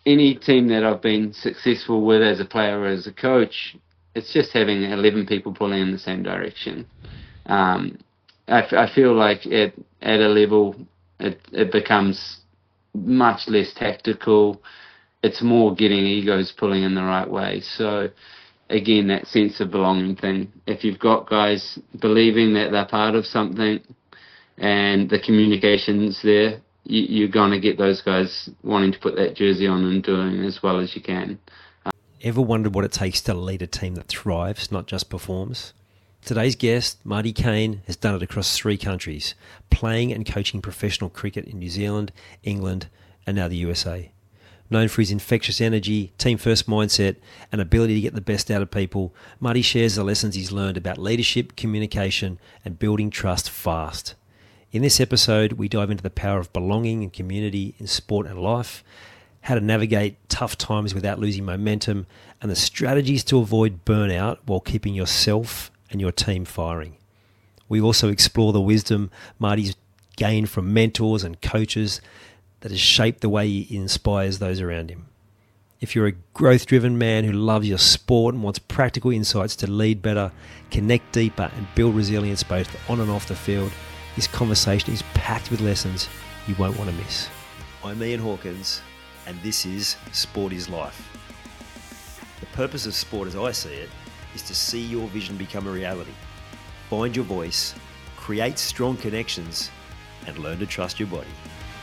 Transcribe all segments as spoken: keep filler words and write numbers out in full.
any team that I've been successful with as a player or as a coach, it's just having eleven people pulling in the same direction. Um, I, f- I feel like at at a level it it becomes much less tactical. It's more getting egos pulling in the right way. So again, that sense of belonging thing. If you've got guys believing that they're part of something and the communication's there, you, you're going to get those guys wanting to put that jersey on and doing as well as you can. Ever wondered what it takes to lead a team that thrives, not just performs? Today's guest, Marty Kane, has done it across three countries, playing and coaching professional cricket in New Zealand, England, and now the U S A. Known for his infectious energy, team-first mindset, and ability to get the best out of people, Marty shares the lessons he's learned about leadership, communication, and building trust fast. In this episode, we dive into the power of belonging and community in sport and life, how to navigate tough times without losing momentum, and the strategies to avoid burnout while keeping yourself and your team firing. We also explore the wisdom Marty's gained from mentors and coaches that has shaped the way he inspires those around him. If you're a growth-driven man who loves your sport and wants practical insights to lead better, connect deeper, and build resilience both on and off the field, this conversation is packed with lessons you won't want to miss. I'm Ian Hawkins, and this is Sport is Life. The purpose of sport, as I see it, is to see your vision become a reality. Find your voice, create strong connections, and learn to trust your body.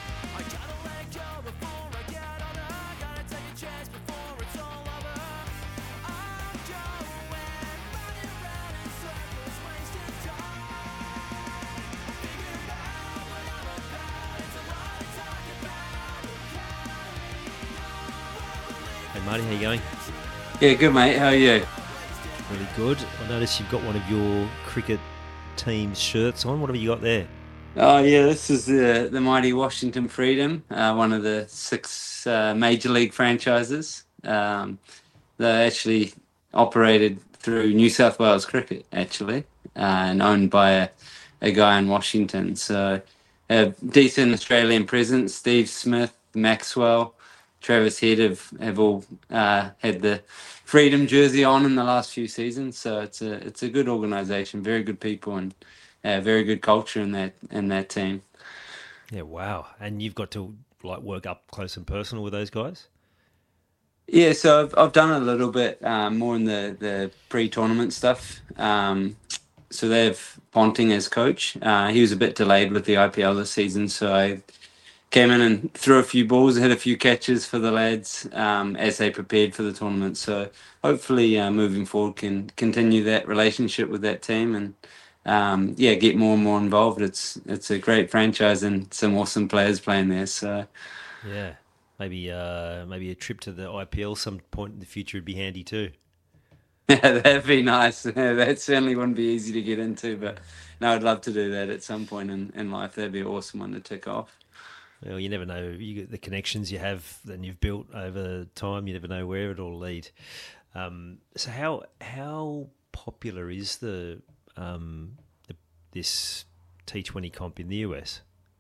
Hey Marty, how you going? Yeah, good mate. How are you? Really good. I noticed you've got one of your cricket team's shirts on. What have you got there? Oh yeah, this is the the mighty Washington Freedom, uh, one of the six uh, major league franchises. Um, they're actually operated through New South Wales Cricket, actually, uh, and owned by a, a guy in Washington. So a decent Australian presence. Steve Smith, Maxwell, Travis Head have, have all uh, had the Freedom jersey on in the last few seasons. So it's a it's a good organisation, very good people, and uh, very good culture in that in that team. Yeah, wow. And you've got to like work up close and personal with those guys? Yeah, so I've I've done a little bit um, more in the, the pre-tournament stuff. Um, so they have Ponting as coach. Uh, he was a bit delayed with the I P L this season, so I came in and threw a few balls, hit a few catches for the lads um, as they prepared for the tournament. So hopefully, uh, moving forward, can continue that relationship with that team and um, yeah, get more and more involved. It's it's a great franchise and some awesome players playing there. So Yeah. Maybe uh, maybe a trip to the I P L some point in the future would be handy too. yeah, that'd be nice. Yeah, that certainly wouldn't be easy to get into, but no, I'd love to do that at some point in, in life. That'd be an awesome one to tick off. Well, you never know. You get the connections you have and you've built over time. You never know where it'll lead. Um, so how how popular is the, um, the this T twenty comp in the U S?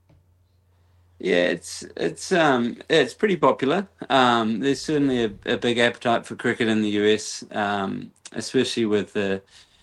Yeah, it's it's um it's pretty popular. Um, there's certainly a, a big appetite for cricket in the U S, um, especially with the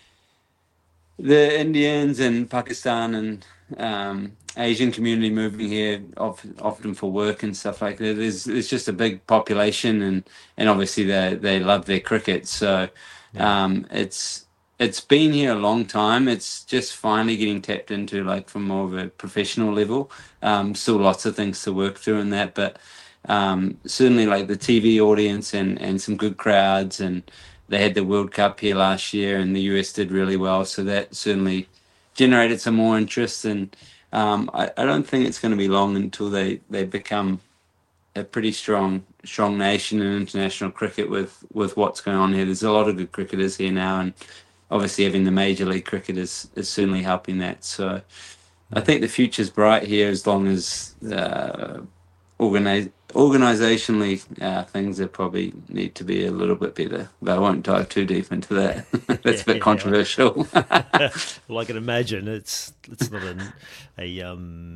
the Indians and Pakistan and um, Asian community moving here of, often for work and stuff like that. There's there's just a big population and, and obviously they they love their cricket. So Yeah. um, it's it's been here a long time. It's just finally getting tapped into like from more of a professional level. Um, still lots of things to work through in that, but um, certainly like the T V audience and, and some good crowds, and they had the World Cup here last year and the U S did really well. So that certainly generated some more interest. And um, I, I don't think it's going to be long until they, they become a pretty strong strong nation in international cricket with, with what's going on here. There's a lot of good cricketers here now, and obviously having the major league cricket is, is certainly helping that. So I Yeah. think the future's bright here as long as uh, organize, organizationally uh, things that probably need to be a little bit better. But I won't dive too deep into that. That's Yeah, a bit yeah. controversial. Well, I can imagine it's it's not an, a um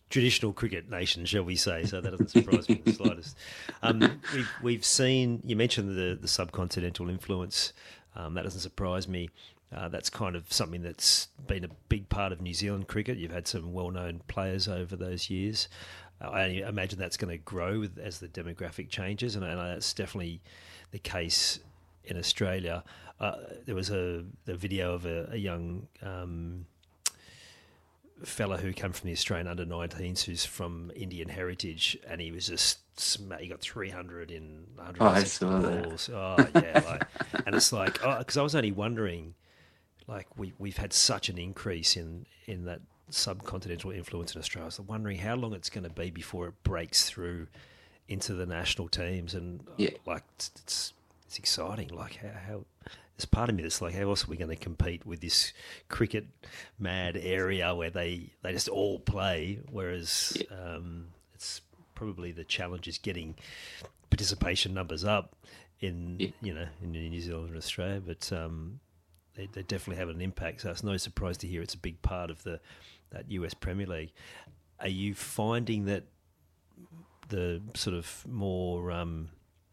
traditional cricket nation, shall we say? So that doesn't surprise me in the slightest. Um, we've we've seen you mentioned the the subcontinental influence. Um, that doesn't surprise me. Uh, that's kind of something that's been a big part of New Zealand cricket. You've had some well-known players over those years. Uh, I imagine that's going to grow with, as the demographic changes, and, and that's definitely the case in Australia. Uh, there was a, a video of a, a young um, fella who came from the Australian under nineteens who's from Indian heritage, and he was just sma- he got three hundred in one hundred sixty Oh, balls. Oh yeah, like, and it's like, oh, because I was only wondering, like we we've had such an increase in in that subcontinental influence in Australia. So wondering how long it's going to be before it breaks through into the national teams, and Yeah. like it's, it's it's exciting. Like how, how there's part of me that's like, how else are we going to compete with this cricket mad area where they they just all play? Whereas Yeah. um, it's probably the challenge is getting participation numbers up in Yeah. you know in New Zealand and Australia, but um, they, they definitely have an impact. So it's no surprise to hear it's a big part of the that U S Premier League. Are you finding that the sort of more um,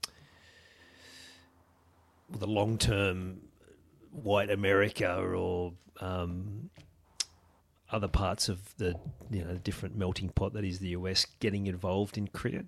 the long-term white America or um, other parts of the you know different melting pot that is the U S getting involved in cricket?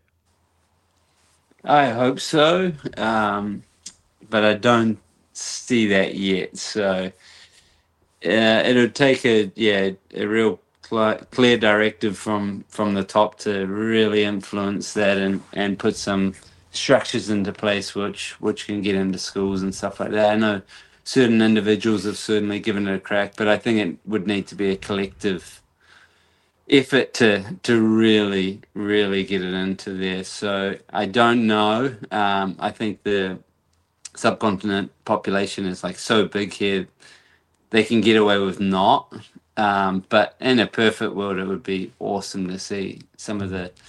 I hope so, um, but I don't see that yet. So uh, it'll take a yeah a real cl- clear directive from from the top to really influence that and and put some structures into place which which can get into schools and stuff like that. I know certain individuals have certainly given it a crack, but I think it would need to be a collective effort to to really really get it into there. So I don't know. Um, I think the subcontinent population is like so big here they can get away with not. Um, but in a perfect world, it would be awesome to see some of the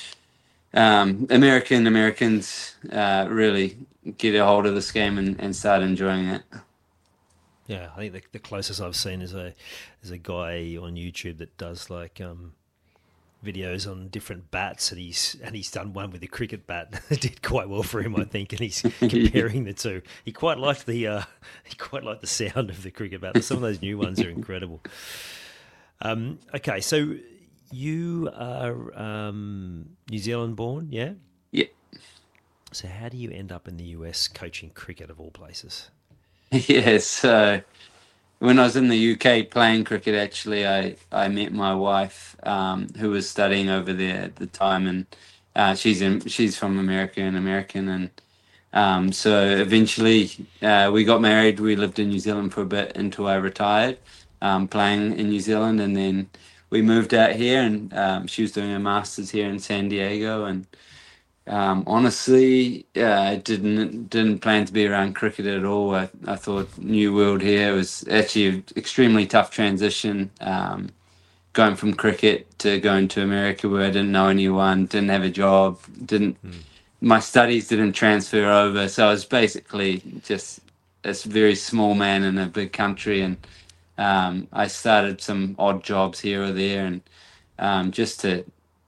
um, American Americans uh, really get a hold of this game and, and start enjoying it. Yeah, I think the, the closest I've seen is a is a guy on YouTube that does like um, videos on different bats, and he's and he's done one with the cricket bat that did quite well for him, I think, and he's comparing the two. He quite liked the uh, he quite liked the sound of the cricket bat. Some of those new ones are incredible. Um, okay, so you are um, New Zealand born, yeah? Yeah. So how do you end up in the U S coaching cricket of all places? Yeah, so when I was in the U K playing cricket, actually, I, I met my wife, um, who was studying over there at the time, and uh, she's in, she's from America and American, and um, so eventually uh, we got married. We lived in New Zealand for a bit until I retired, um, playing in New Zealand, and then we moved out here, and um, she was doing her masters here in San Diego, and um, honestly, yeah, I didn't didn't plan to be around cricket at all. I, I thought New World here was actually an extremely tough transition, um, going from cricket to going to America where I didn't know anyone, didn't have a job, didn't Mm. my studies didn't transfer over, so I was basically just this very small man in a big country, and um, I started some odd jobs here or there, and um, just to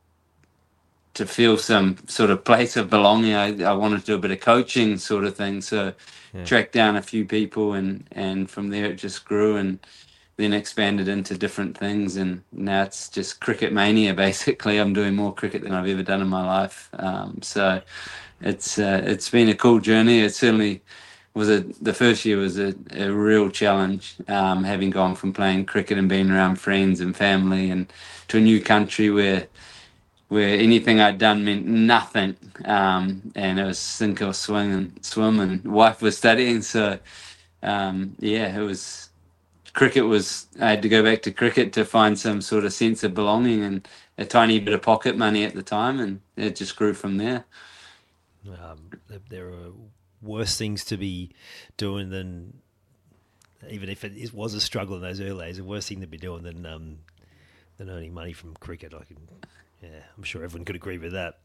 to feel some sort of place of belonging. I, I wanted to do a bit of coaching sort of thing. So Yeah. tracked down a few people and, and from there it just grew and then expanded into different things. And now it's just cricket mania, basically. I'm doing more cricket than I've ever done in my life. Um, so it's uh, it's been a cool journey. It certainly was a the first year was a, a real challenge, um, having gone from playing cricket and being around friends and family and to a new country where where anything I'd done meant nothing, um, and it was sink or swing and swim, and wife was studying, so um, yeah, it was cricket was I had to go back to cricket to find some sort of sense of belonging and a tiny bit of pocket money at the time, and it just grew from there. Um, there, there are worse things to be doing than, even if it is, was a struggle in those early days, a worse thing to be doing than um, than earning money from cricket. I can, yeah, I'm sure everyone could agree with that.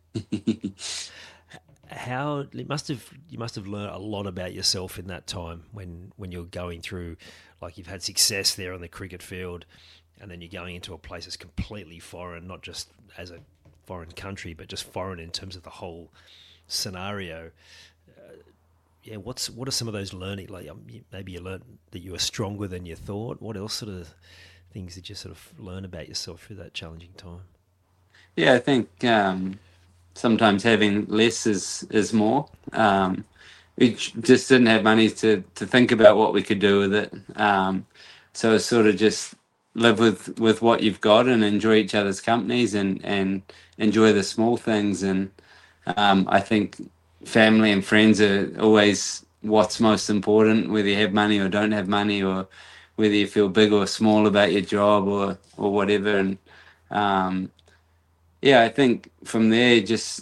How it must have you must have learned a lot about yourself in that time when when you're going through, like you've had success there on the cricket field, and then you're going into a place that's completely foreign, not just as a foreign country, but just foreign in terms of the whole scenario. Yeah, what's what are some of those learning? Like um, maybe you learned that you were stronger than you thought. What else sort of things did you sort of learn about yourself through that challenging time? Yeah, I think um, sometimes having less is is more. Um, we j- just didn't have money to to think about what we could do with it. Um, so it's sort of just live with with what you've got and enjoy each other's companies and and enjoy the small things. And um, I think family and friends are always what's most important, whether you have money or don't have money, or whether you feel big or small about your job or or whatever. And um, yeah, I think from there, just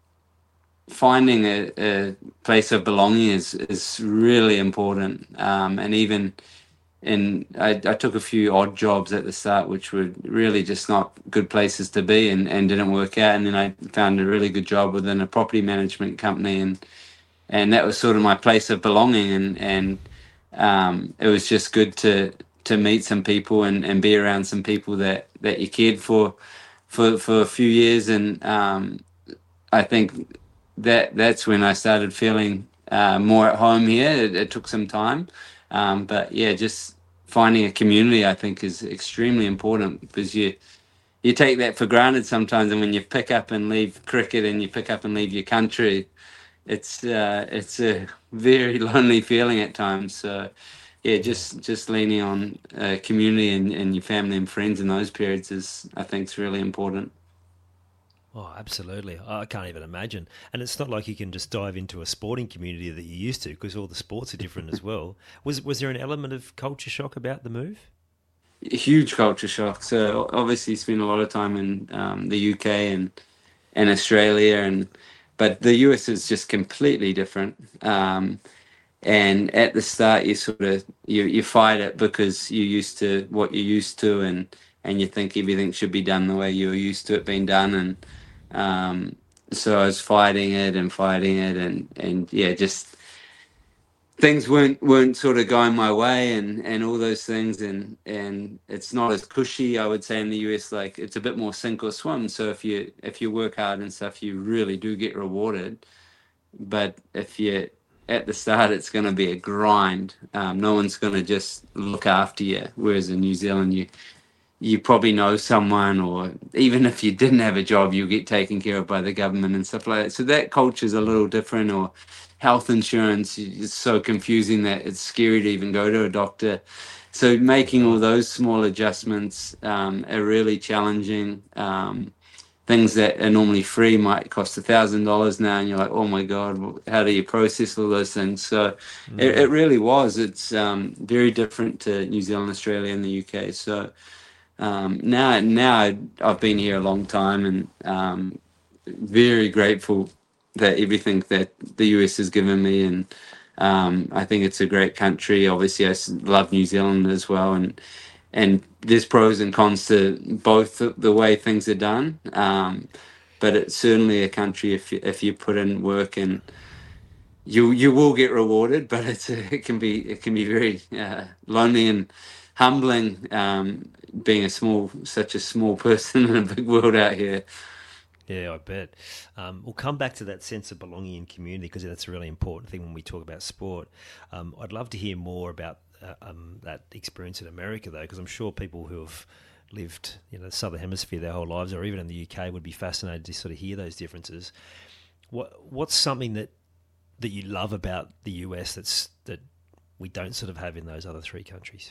finding a, a place of belonging is is really important. Um, and even in, I, I took a few odd jobs at the start, which were really just not good places to be, and, and didn't work out. And then I found a really good job within a property management company, and and that was sort of my place of belonging. And and um, it was just good to to meet some people and, and be around some people that that you cared for for for a few years. And um, I think that that's when I started feeling uh, more at home here. It, it took some time, um, but yeah, just finding a community I think is extremely important, because you you take that for granted sometimes. And when you pick up and leave cricket and you pick up and leave your country, it's uh, it's a very lonely feeling at times. So yeah, Yeah. just just leaning on uh, community and, and your family and friends in those periods is, I think, is really important. Oh, absolutely. I can't even imagine. And it's not like you can just dive into a sporting community that you used to, because all the sports are different as well. Was was there an element of culture shock about the move? A huge culture shock. So obviously spent a lot of time in um, the U K and and Australia, and but the U S is just completely different. Um, and at the start, you sort of you you fight it because you're used to what you're used to, and and you think everything should be done the way you're used to it being done. And um, so I was fighting it and fighting it, and and yeah, just things weren't weren't sort of going my way, and and all those things. and and it's not as cushy, I would say, in the U S. Like, it's a bit more sink or swim. So if you if you work hard and stuff, you really do get rewarded. But if you at the start, it's going to be a grind. Um, no one's going to just look after you, whereas in New Zealand, you you probably know someone, or even if you didn't have a job, you'll get taken care of by the government and stuff like that. So that culture is a little different. Or health insurance is so confusing that it's scary to even go to a doctor. So making all those small adjustments um, are really challenging. Um, things that are normally free might cost a thousand dollars now, and you're like, oh my god, how do you process all those things? So it, Mm. it really was. It's um, very different to New Zealand, Australia, and the U K. So um, now, now I've been here a long time, and um, very grateful that everything that the U S has given me. And um, I think it's a great country. Obviously, I s- love New Zealand as well, and and there's pros and cons to both the, the way things are done. Um, but it's certainly a country, if you, if you put in work, and you you will get rewarded. But it's a, it can be it can be very uh, lonely and humbling, um, being a small such a small person in a big world out here. Yeah, I bet. Um, we'll come back to that sense of belonging in community, because that's a really important thing when we talk about sport. Um, I'd love to hear more about uh, um, that experience in America, though, because I'm sure people who have lived in the southern hemisphere their whole lives, or even in the U K, would be fascinated to sort of hear those differences. What What's something that that you love about the U S that's that we don't sort of have in those other three countries?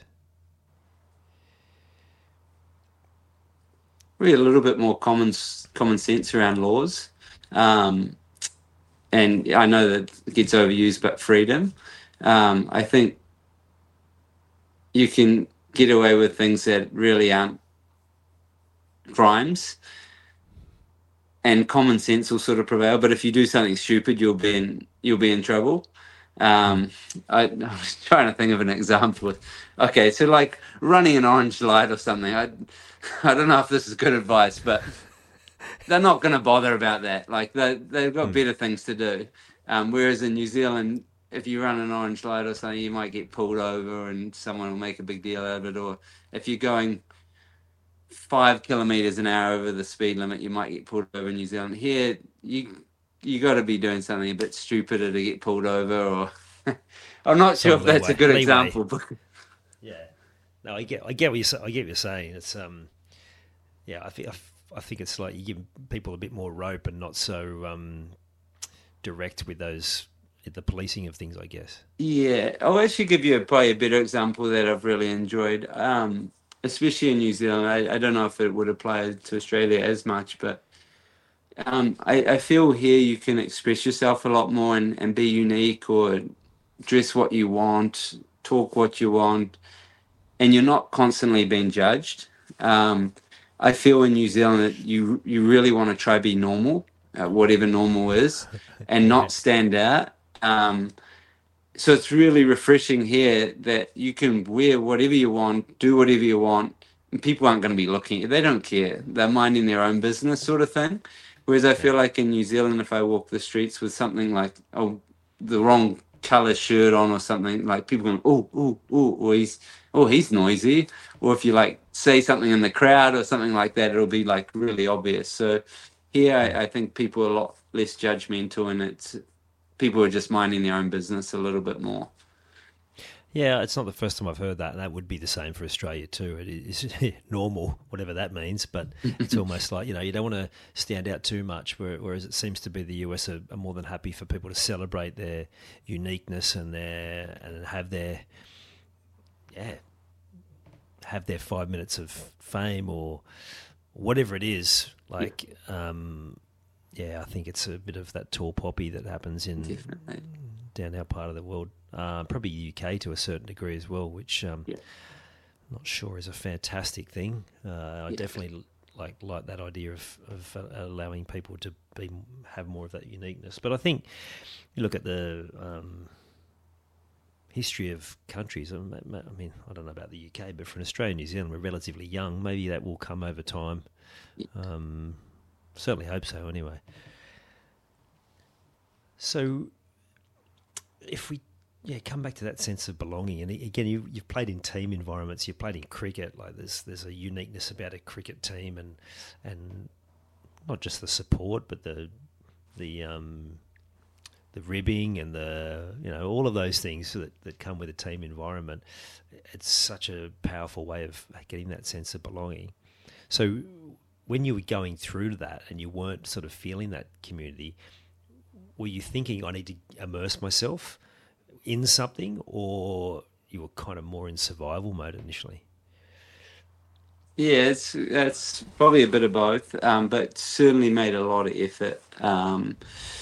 Really, a little bit more common s- common sense around laws. Um, and I know that it gets overused, but freedom. Um, I think you can get away with things that really aren't crimes, and common sense will sort of prevail. But if you do something stupid, you'll be in you'll be in trouble. Mm. Um, I, I was trying to think of an example. Okay, so like running an orange light or something. I I don't know if this is good advice, but they're not going to bother about that. Like, they they've got Mm. better things to do. Um, whereas in New Zealand, if you run an orange light or something, you might get pulled over and someone will make a big deal out of it. Or if you're going five kilometers an hour over the speed limit, you might get pulled over in New Zealand. Here, you you got to be doing something a bit stupider to get pulled over, or I'm not sure Some if that's a leeway, good leeway. example. But Yeah. No, I get, I get what you're, I get what you're saying. It's, um, yeah, I think, I, f- I think it's like you give people a bit more rope and not so um, direct with those, the policing of things, I guess. yeah, I'll actually give you a, probably a better example that I've really enjoyed, um, especially in New Zealand. I, I don't know if it would apply to Australia as much, but um, I, I feel here you can express yourself a lot more and, and be unique or dress what you want, talk what you want, and you're not constantly being judged. Um, I feel in New Zealand that you you really want to try be normal, uh, whatever normal is, and Yeah. not stand out. Um, so it's really refreshing here that you can wear whatever you want, do whatever you want, and people aren't going to be looking. They don't care. They're minding their own business, sort of thing. Whereas I Yeah. feel like in New Zealand, if I walk the streets with something like oh the wrong color shirt on or something, like people going oh oh oh or he's oh he's noisy, or if you like say something in the crowd or something like that, it'll be like really obvious. So here, Mm. I, I think people are a lot less judgmental, and it's people are just minding their own business a little bit more. Yeah, it's not the first time I've heard that, and that would be the same for Australia too. It is normal, whatever that means, but it's almost like, you know, you don't want to stand out too much, whereas it seems to be the U S are, are more than happy for people to celebrate their uniqueness and their and have their yeah have their five minutes of fame or whatever it is. Yeah, Like, um, yeah, I think it's a bit of that tall poppy that happens in definitely. down our part of the world. Uh, probably U K to a certain degree as well, which um, Yeah, I'm not sure is a fantastic thing. Uh, I yeah, definitely like like that idea of, of uh, allowing people to be have more of that uniqueness. But I think you look at the um, history of countries. I mean, I don't know about the U K, but for Australia and New Zealand, we're relatively young. Maybe that will come over time. yeah. Um, certainly hope so. Anyway, so if we yeah come back to that sense of belonging, and again, you, you've played in team environments, you've played in cricket. Like there's there's a uniqueness about a cricket team, and and not just the support, but the the um, the ribbing and the you know all of those things that, that come with a team environment. It's such a powerful way of getting that sense of belonging. So when you were going through that and you weren't sort of feeling that community, were you thinking I need to immerse myself in something, or you were kind of more in survival mode initially? Yeah, it's that's probably a bit of both, um, but certainly made a lot of effort. Um,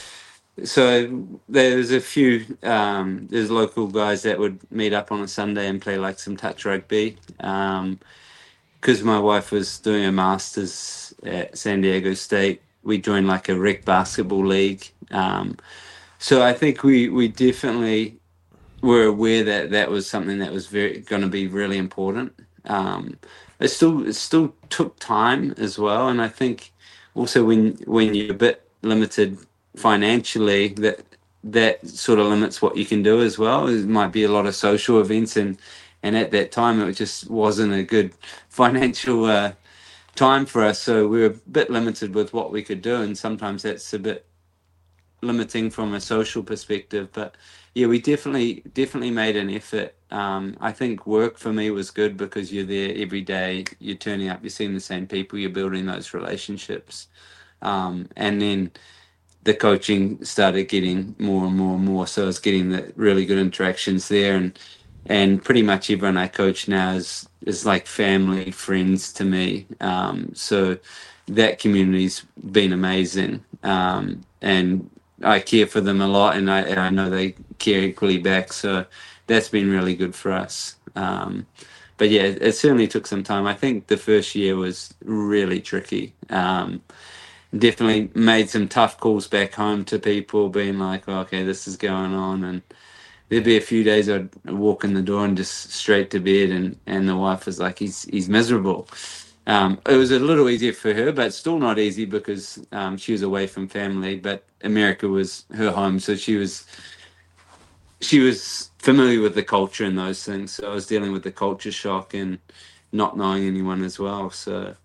so there's a few um, there's local guys that would meet up on a Sunday and play like some touch rugby. Um, because my wife was doing a masters at San Diego State, we joined like a rec basketball league. Um, so I think we we definitely were aware that that was something that was very going to be really important. Um, it still it still took time as well, and I think also when when you're a bit limited financially, that that sort of limits what you can do as well. It might be a lot of social events, and and at that time it just wasn't a good financial uh, time for us, so we were a bit limited with what we could do, and sometimes that's a bit limiting from a social perspective. But yeah, we definitely definitely made an effort. Um, I think work for me was good because you're there every day, you're turning up, you're seeing the same people, you're building those relationships, um, and then the coaching started getting more and more and more. So I was getting the really good interactions there, and and pretty much everyone I coach now is is like family, friends to me. Um, so that community's been amazing, um, and I care for them a lot, and I and I know they care equally back. So that's been really good for us. Um, but yeah, it, it certainly took some time. I think the first year was really tricky. Um, definitely made some tough calls back home to people, being like, oh, okay, this is going on, and there'd Yeah. be a few days I'd walk in the door and just straight to bed, and and the wife was like, he's he's miserable. Um, it was a little easier for her, but still not easy because um, she was away from family. But America was her home, so she was she was familiar with the culture and those things. So I was dealing with the culture shock and not knowing anyone as well. So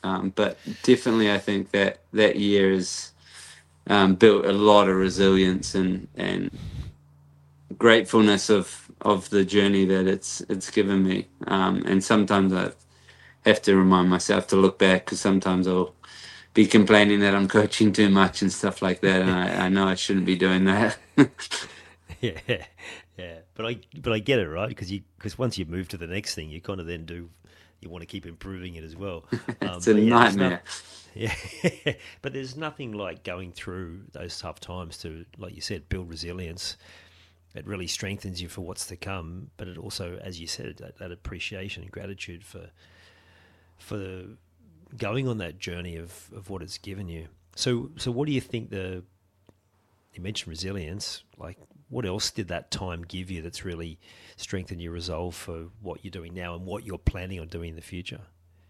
Um, but definitely, I think that that year has um, built a lot of resilience and and gratefulness of of the journey that it's it's given me. Um, and sometimes I have to remind myself to look back, because sometimes I'll be complaining that I'm coaching too much and stuff like that, and I, I know I shouldn't be doing that. Yeah, yeah. But I but I get it, right? Because you because once you move to the next thing, you kind of then do you want to keep improving it as well. Um, It's a but yeah, there's not. nightmare. Yeah, but there's nothing like going through those tough times to, like you said, build resilience. It really strengthens you for what's to come, but it also, as you said, that, that appreciation and gratitude for for going on that journey of, of what it's given you. So, so what do you think the you mentioned resilience? Like, what else did that time give you that's really strengthened your resolve for what you're doing now and what you're planning on doing in the future?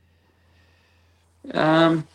Um,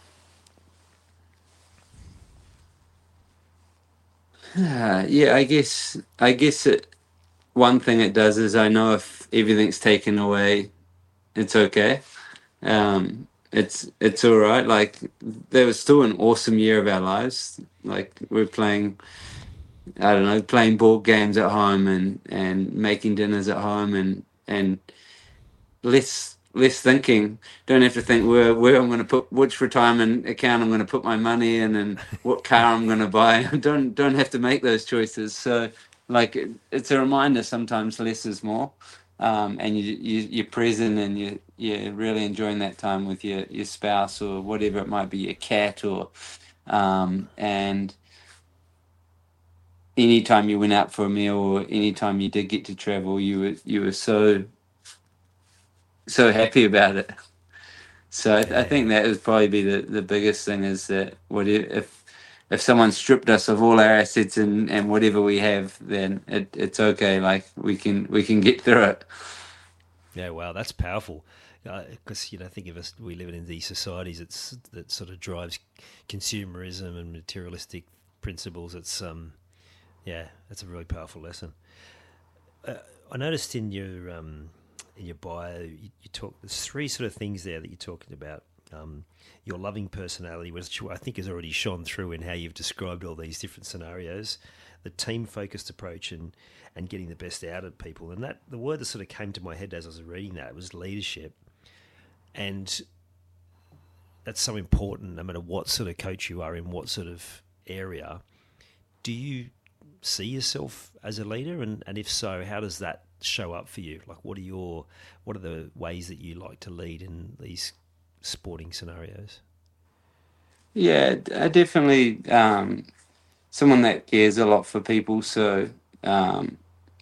uh, yeah, I guess I guess it, one thing it does is I know if everything's taken away, it's okay. Um, it's it's all right. Like, there was still an awesome year of our lives. Like, we're playing, I don't know, playing board games at home, and and making dinners at home, and and less less thinking. Don't have to think where where I'm going to put, which retirement account I'm going to put my money in, and what car I'm going to buy. don't don't have to make those choices. So, like, it, it's a reminder sometimes less is more. Um, and you, you you're present, and you you're really enjoying that time with your your spouse, or whatever it might be, your cat, or um, and anytime you went out for a meal, or anytime you did get to travel, you were you were so so happy about it. So I, I think Yeah, that would probably be the, the biggest thing, is that what if if if someone stripped us of all our assets, and, and whatever we have, then it, it's okay. Like, we can we can get through it. yeah. Wow, that's powerful. Because uh, you know, think of us, we live in these societies. It's that sort of drives consumerism and materialistic principles. It's um, yeah, that's a really powerful lesson. Uh, I noticed in your um, in your bio, you, you talk. There's three sort of things there that you're talking about. Um, your loving personality, which I think has already shone through in how you've described all these different scenarios. The team-focused approach, and and getting the best out of people. And that the word that sort of came to my head as I was reading that was leadership, and that's so important. No matter what sort of coach you are in, what sort of area, do you see yourself as a leader, and, and if so, how does that show up for you? Like, what are your what are the ways that you like to lead in these sporting scenarios? Yeah, I definitely, um, someone that cares a lot for people. So, um,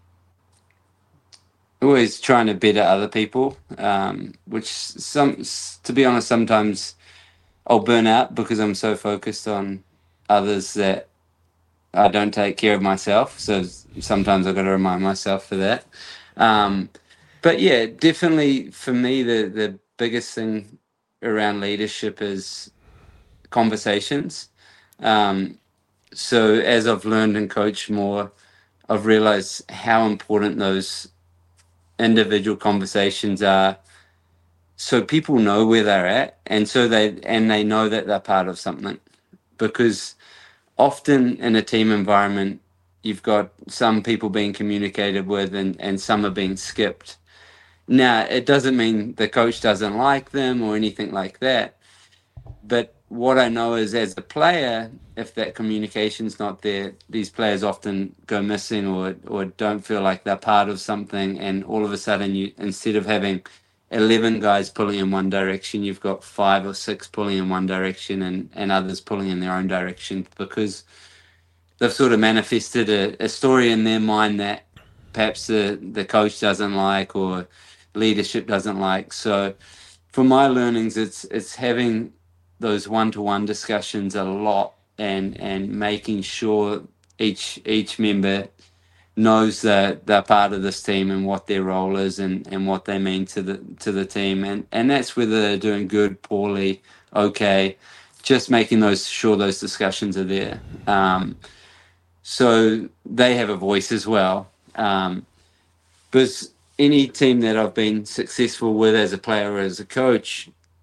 always trying to better other people, um, which, some to be honest, sometimes I'll burn out because I'm so focused on others that I don't take care of myself. So sometimes I've got to remind myself for that. Um, but yeah, definitely for me, the the biggest thing around leadership is conversations. Um, so as I've learned and coached more, I've realized how important those individual conversations are. So people know where they're at, and so they and they know that they're part of something, because often in a team environment, you've got some people being communicated with, and, and some are being skipped. Now, it doesn't mean the coach doesn't like them or anything like that. But what I know is, as a player, if that communication's not there, these players often go missing, or, or don't feel like they're part of something. And all of a sudden, you instead of having eleven guys pulling in one direction, you've got five or six pulling in one direction, and, and others pulling in their own direction, because they've sort of manifested a, a story in their mind that perhaps the, the coach doesn't like, or leadership doesn't like. So for my learnings, it's it's having those one-to-one discussions a lot, and and making sure each each member knows that they're part of this team, and what their role is, and, and what they mean to the to the team. And and that's whether they're doing good, poorly, okay. Just making those sure those discussions are there. Um, so they have a voice as well. Um, because any team that I've been successful with as a player or as a coach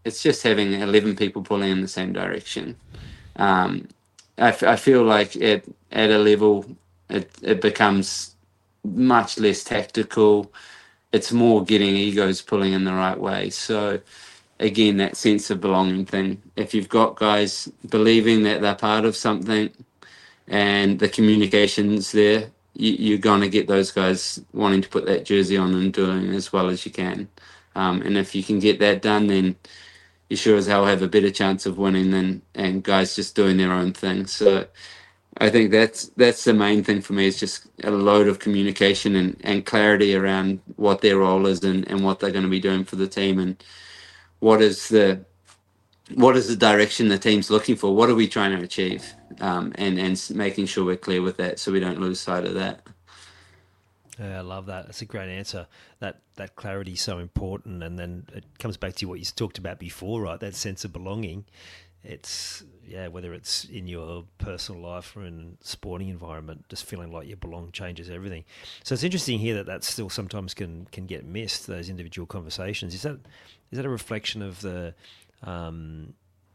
it's just having eleven people pulling in the same direction. Um, I, f- I feel like at at a level it it becomes much less tactical. It's more getting egos pulling in the right way. So again, that sense of belonging thing. If you've got guys believing that they're part of something and the communication's there, you, you're going to get those guys wanting to put that jersey on and doing as well as you can. Um, and if you can get that done, then you sure as hell have a better chance of winning than and guys just doing their own thing. So I think that's that's the main thing for me is just a load of communication and, and clarity around what their role is and, and what they're going to be doing for the team and what is the what is the direction the team's looking for? What are we trying to achieve? Um, and and making sure we're clear with that so we don't lose sight of that. Yeah, I love that. That's a great answer. That that clarity is so important, and then it comes back to what you talked about before, right? That sense of belonging. It's yeah, whether it's in your personal life or in a sporting environment, just feeling like you belong changes everything. So it's interesting here that that still sometimes can can get missed. Those individual conversations. Is that is that a reflection of the um,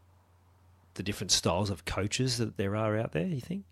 the different styles of coaches that there are out there? You think?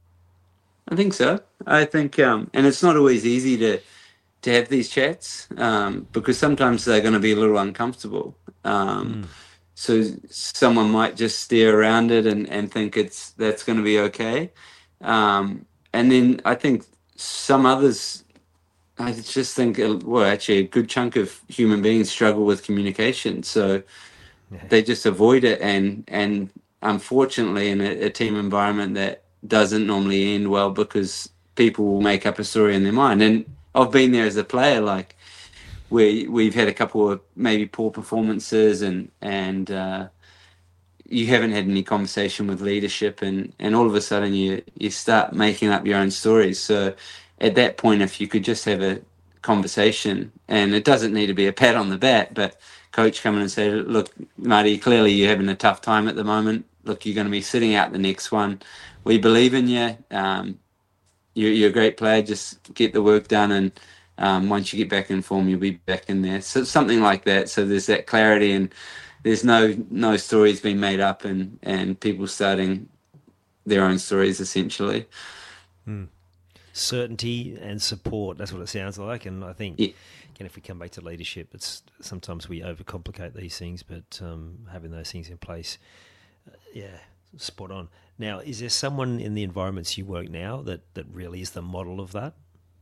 I think so. I think, um, and it's not always easy to to have these chats um, because sometimes they're going to be a little uncomfortable. Um, Mm. so someone might just stare around it and, and think it's that's going to be okay. Um, and then I think some others, I just think, uh, well, actually, a good chunk of human beings struggle with communication. So Yeah. they just avoid it. And, and unfortunately, in a, a team environment, that doesn't normally end well because people will make up a story in their mind. And I've been there as a player, like where we've had a couple of maybe poor performances and, and, uh, you haven't had any conversation with leadership and, and all of a sudden you, you start making up your own stories. So at that point, if you could just have a conversation and it doesn't need to be a pat on the back, but coach come in and say, look, Marty, clearly you're having a tough time at the moment. Look, you're going to be sitting out the next one. We believe in you. Um, you're, you're a great player. Just get the work done. And um, once you get back in form, you'll be back in there. So something like that. So there's that clarity and there's no no stories being made up and, and people starting their own stories essentially. Mm. Certainty and support. That's what it sounds like. And I think, Yeah. again, if we come back to leadership, it's sometimes we overcomplicate these things, but um, having those things in place, uh, yeah, spot on. Now, is there someone in the environments you work now that, that really is the model of that?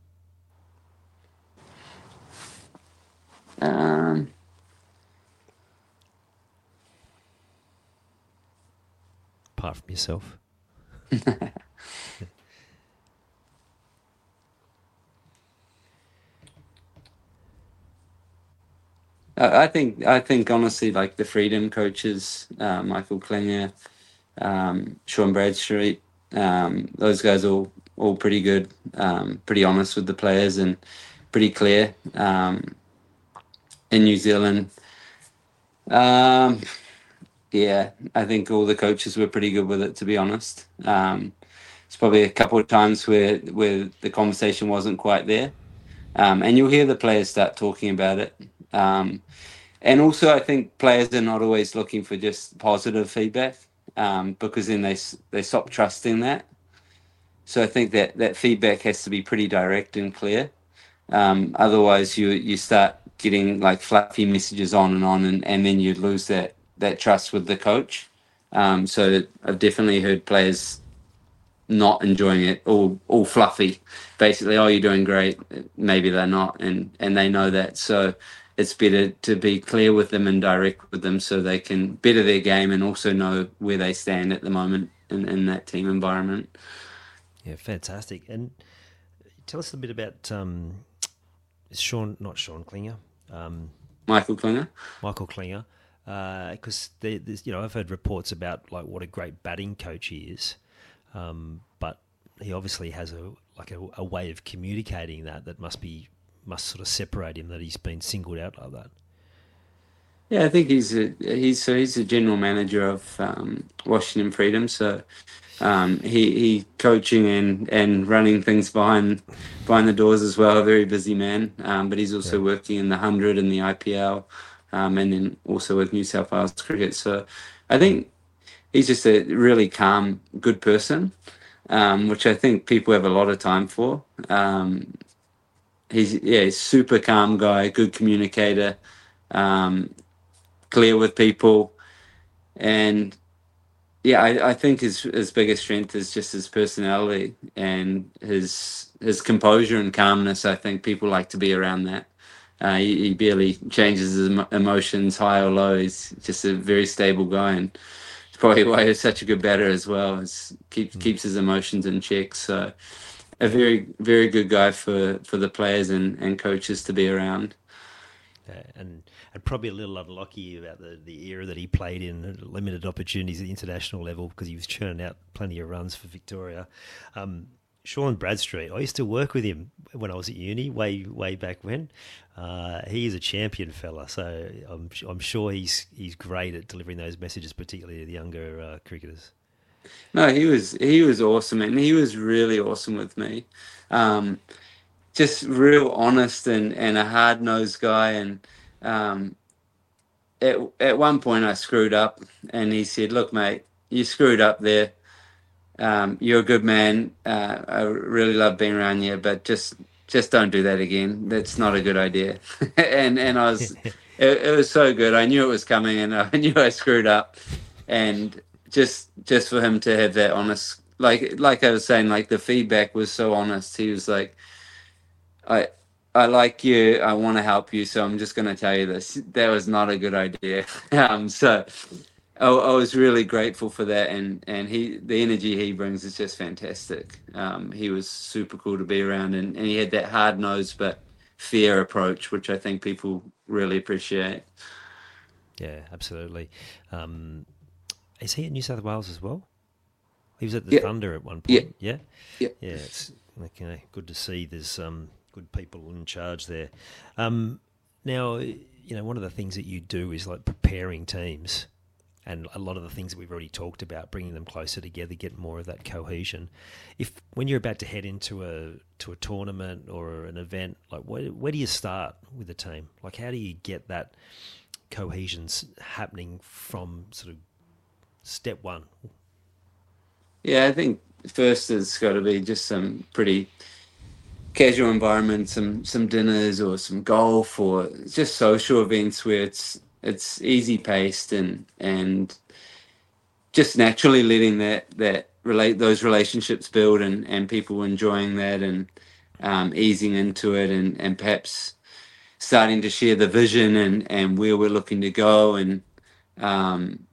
Um, Apart from yourself? I I think I think honestly, like the Freedom coaches, uh, Michael Klinger, um, Sean Bradstreet, um, those guys all all pretty good, um, pretty honest with the players and pretty clear. Um, in New Zealand, um, yeah, I think all the coaches were pretty good with it. To be honest, um, it's probably a couple of times where where the conversation wasn't quite there, um, and you'll hear the players start talking about it. Um, And also, I think players are not always looking for just positive feedback um, because then they s- they stop trusting that. So I think that that feedback has to be pretty direct and clear. Um, otherwise, you you start getting like fluffy messages on and on, and, and then you lose that that trust with the coach. Um, so I've definitely heard players not enjoying it, all all fluffy. Basically, oh, you're doing great. Maybe they're not, and and they know that. So it's better to be clear with them and direct with them, so they can better their game and also know where they stand at the moment in, in that team environment. Yeah, fantastic. And tell us a bit about um, Sean, not Sean Klinger, um, Michael Klinger. Michael Klinger, because uh, you know I've heard reports about like what a great batting coach he is, um, but he obviously has a like a, a way of communicating that that must be must sort of separate him that he's been singled out like that. Yeah, I think he's a, he's so he's the general manager of um, Washington Freedom. So um, he he coaching and, and running things behind behind the doors as well. A very busy man, um, but he's also Yeah. working in the hundred and the I P L. um, and then also with New South Wales cricket. So I think he's just a really calm, good person, um, which I think people have a lot of time for. Um, he's yeah, he's super calm guy, good communicator, um, clear with people, and yeah, I, I think his his biggest strength is just his personality and his his composure and calmness. I think people like to be around that. Uh, he, he barely changes his emo- emotions, high or low. He's just a very stable guy, and it's probably why he's such a good batter as well. Is keeps Mm. keeps his emotions in check. So a very very good guy for, for the players and, and coaches to be around. Uh, and and probably a little unlucky about the, the era that he played in, limited opportunities at the international level because he was churning out plenty of runs for Victoria. Um, Sean Bradstreet, I used to work with him when I was at uni, way way back when. Uh, he is a champion fella, so I'm I'm sure he's he's great at delivering those messages, particularly to the younger uh, cricketers. No, he was he was awesome, and he was really awesome with me. Um, just real honest and, and a hard nosed guy. And um, at at one point I screwed up, and he said, "Look, mate, you screwed up there. Um, you're a good man. Uh, I really love being around you, but just just don't do that again. That's not a good idea." and and I was it, it was so good. I knew it was coming, and I knew I screwed up, and just just for him to have that honest, like like I was saying, like the feedback was so honest. He was like, I I like you. I want to help you, so I'm just going to tell you this. That was not a good idea. um, so I, I was really grateful for that, and and he the energy he brings is just fantastic. Um, he was super cool to be around, and, and he had that hard nosed but fair approach, which I think people really appreciate. Yeah, absolutely. Um, is he at New South Wales as well? He was at the Yeah, Thunder at one yeah, point. Yeah, yeah. yeah. It's okay. Good to see there's um, good people in charge there. Um, now, you know, one of the things that you do is like preparing teams, and a lot of the things that we've already talked about, bringing them closer together, get more of that cohesion. If when you're about to head into a to a tournament or an event, like where where do you start with the team? Like, how do you get that cohesion happening from sort of step one? Yeah, I think first it's got to be just some pretty casual environment, some some dinners or some golf or just social events where it's it's easy paced and and just naturally letting that that relate those relationships build and and people enjoying that and um, easing into it and and perhaps starting to share the vision and and where we're looking to go and um,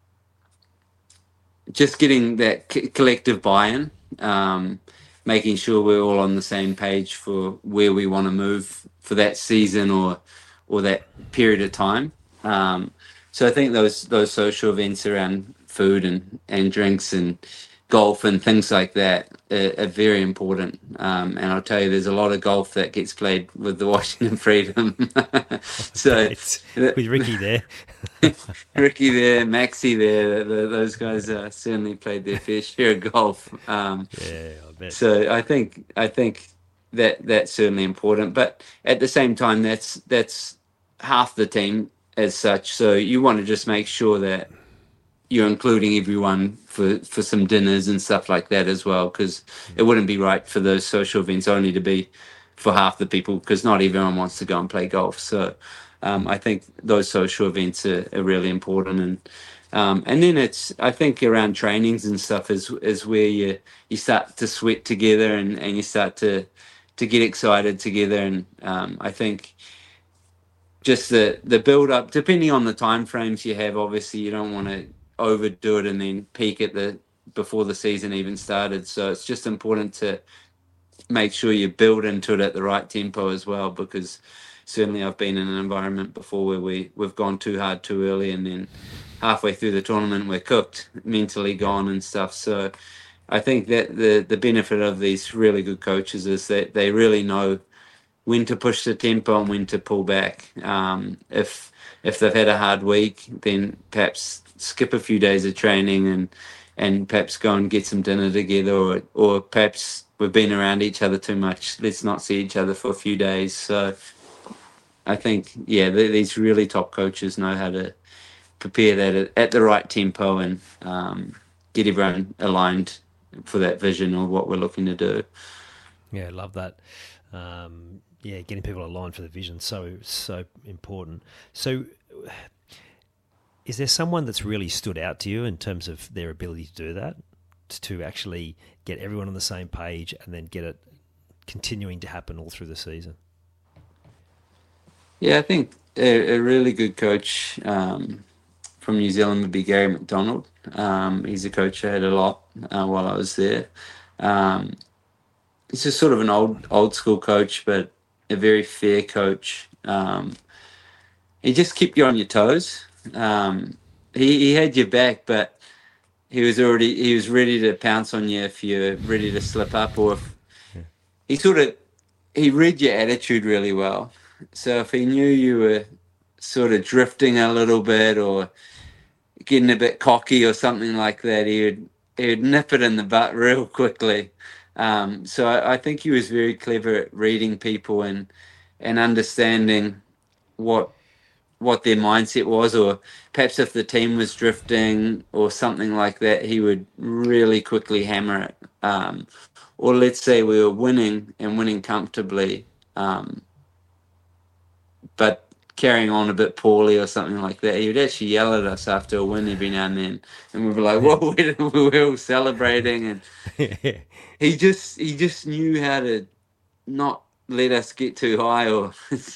just getting that c- collective buy-in, um, making sure we're all on the same page for where we want to move for that season or or that period of time. Um, so I think those those social events around food and, and drinks and golf and things like that are, are very important. Um, and I'll tell you, there's a lot of golf that gets played with the Washington Freedom. so Bet with Ricky there. Ricky there, Maxi there, the, those guys uh, certainly played their fair share of golf. Um, Yeah, I bet. so I think I think that that's certainly important. But at the same time, that's that's half the team as such. So you want to just make sure that you're including everyone for, for some dinners and stuff like that as well, because it wouldn't be right for those social events only to be for half the people, because not everyone wants to go and play golf. So um, I think those social events are, are really important, and um, and then it's I think around trainings and stuff is is where you you start to sweat together and, and you start to to get excited together, and um, I think just the the build up, depending on the time frames you have. Obviously, you don't want to overdo it and then peak at the before the season even started. So it's just important to make sure you build into it at the right tempo as well, because certainly I've been in an environment before where we we've gone too hard too early, and then halfway through the tournament we're cooked, mentally Yeah. gone and stuff. So I think that the the benefit of these really good coaches is that they really know when to push the tempo and when to pull back. Um, if if they've had a hard week, then perhaps skip a few days of training and and perhaps go and get some dinner together, or or perhaps we've been around each other too much. Let's not see each other for a few days. So I think, yeah, th- these really top coaches know how to prepare that at, at the right tempo and um, get everyone aligned for that vision of what we're looking to do. Yeah, love that. Um, yeah, getting people aligned for the vision so so important. So, is there someone that's really stood out to you in terms of their ability to do that, to actually get everyone on the same page and then get it continuing to happen all through the season? Yeah, I think a, a really good coach um, from New Zealand would be Gary McDonald. Um, he's a coach I had a lot uh, while I was there. Um, he's just sort of an old old school coach, but a very fair coach. Um, he just kept you on your toes. Um, he he had your back, but he was already he was ready to pounce on you if you're ready to slip up, or if Yeah. he sort of he read your attitude really well. So if he knew you were sort of drifting a little bit or getting a bit cocky or something like that, he would he would nip it in the butt real quickly. Um, so I, I think he was very clever at reading people and and understanding what what their mindset was, or perhaps if the team was drifting or something like that, he would really quickly hammer it. Um, or let's say we were winning and winning comfortably, um, but carrying on a bit poorly or something like that, he would actually yell at us after a win every now and then, and we'd be like, "Whoa!" we were all celebrating, and he just he just knew how to not let us get too high, or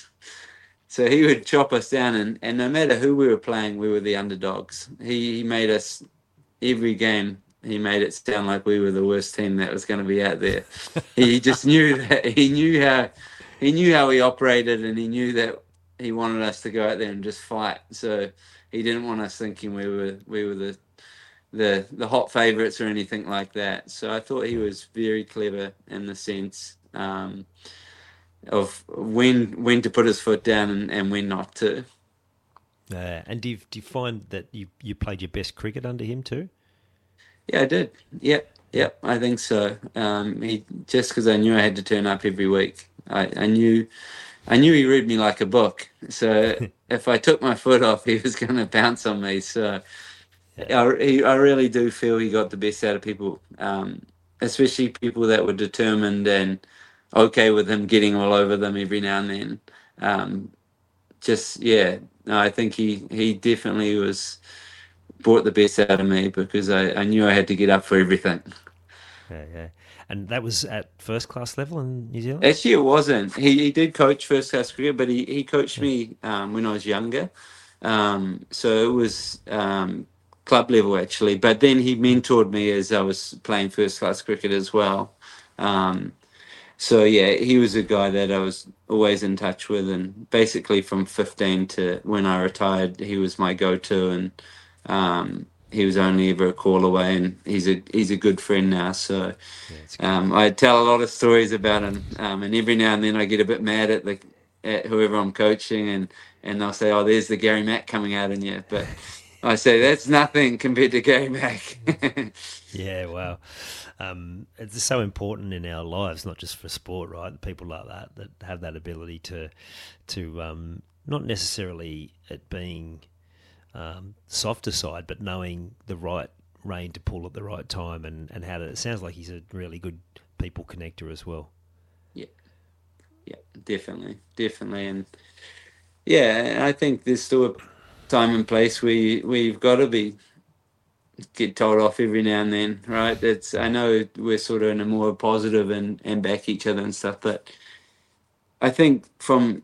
so he would chop us down, and, and no matter who we were playing, we were the underdogs. He, he made us every game. He made it sound like we were the worst team that was going to be out there. He just knew that he knew how he knew how he operated, and he knew that he wanted us to go out there and just fight. So he didn't want us thinking we were we were the the the hot favorites or anything like that. So I thought he was very clever in the sense. Um, of when when to put his foot down and, and when not to. Uh, and do you, do you find that you, you played your best cricket under him too? Yeah, I did. Yep, Yeah. yep, I think so. Um, he just because I knew I had to turn up every week. I, I knew I knew he read me like a book. So if I took my foot off, he was going to bounce on me. So Yeah. I, he, I really do feel he got the best out of people, um, especially people that were determined and okay with him getting all over them every now and then. Um, just yeah, no, I think he he definitely was brought the best out of me because I, I knew I had to get up for everything. Yeah, yeah. And that was at first class level in New Zealand? Actually, it wasn't. He he did coach first class cricket, but he he coached Yeah. me um, when I was younger. Um, so it was um, club level actually. But then he mentored me as I was playing first class cricket as well. Um, So yeah, he was a guy that I was always in touch with, and basically from fifteen to when I retired, he was my go-to, and um, he was only ever a call away, and he's a he's a good friend now. So Yeah, it's good. um, I tell a lot of stories about him, um, and every now and then I get a bit mad at the at whoever I'm coaching, and and they'll say, "Oh, there's the Gary Mack coming out in you," but I say that's nothing compared to Gary Mack. Yeah, wow. Um, it's so important in our lives, not just for sport, right? People like that that have that ability to, to um, not necessarily it being um, softer side, but knowing the right rein to pull at the right time, and, and how to. It sounds like he's a really good people connector as well. Yeah, yeah, definitely, definitely, and yeah, I think there's still a time and place where you, where you've got to be get told off every now and then, right? It's I know we're sort of in a more positive and and back each other and stuff, but I think from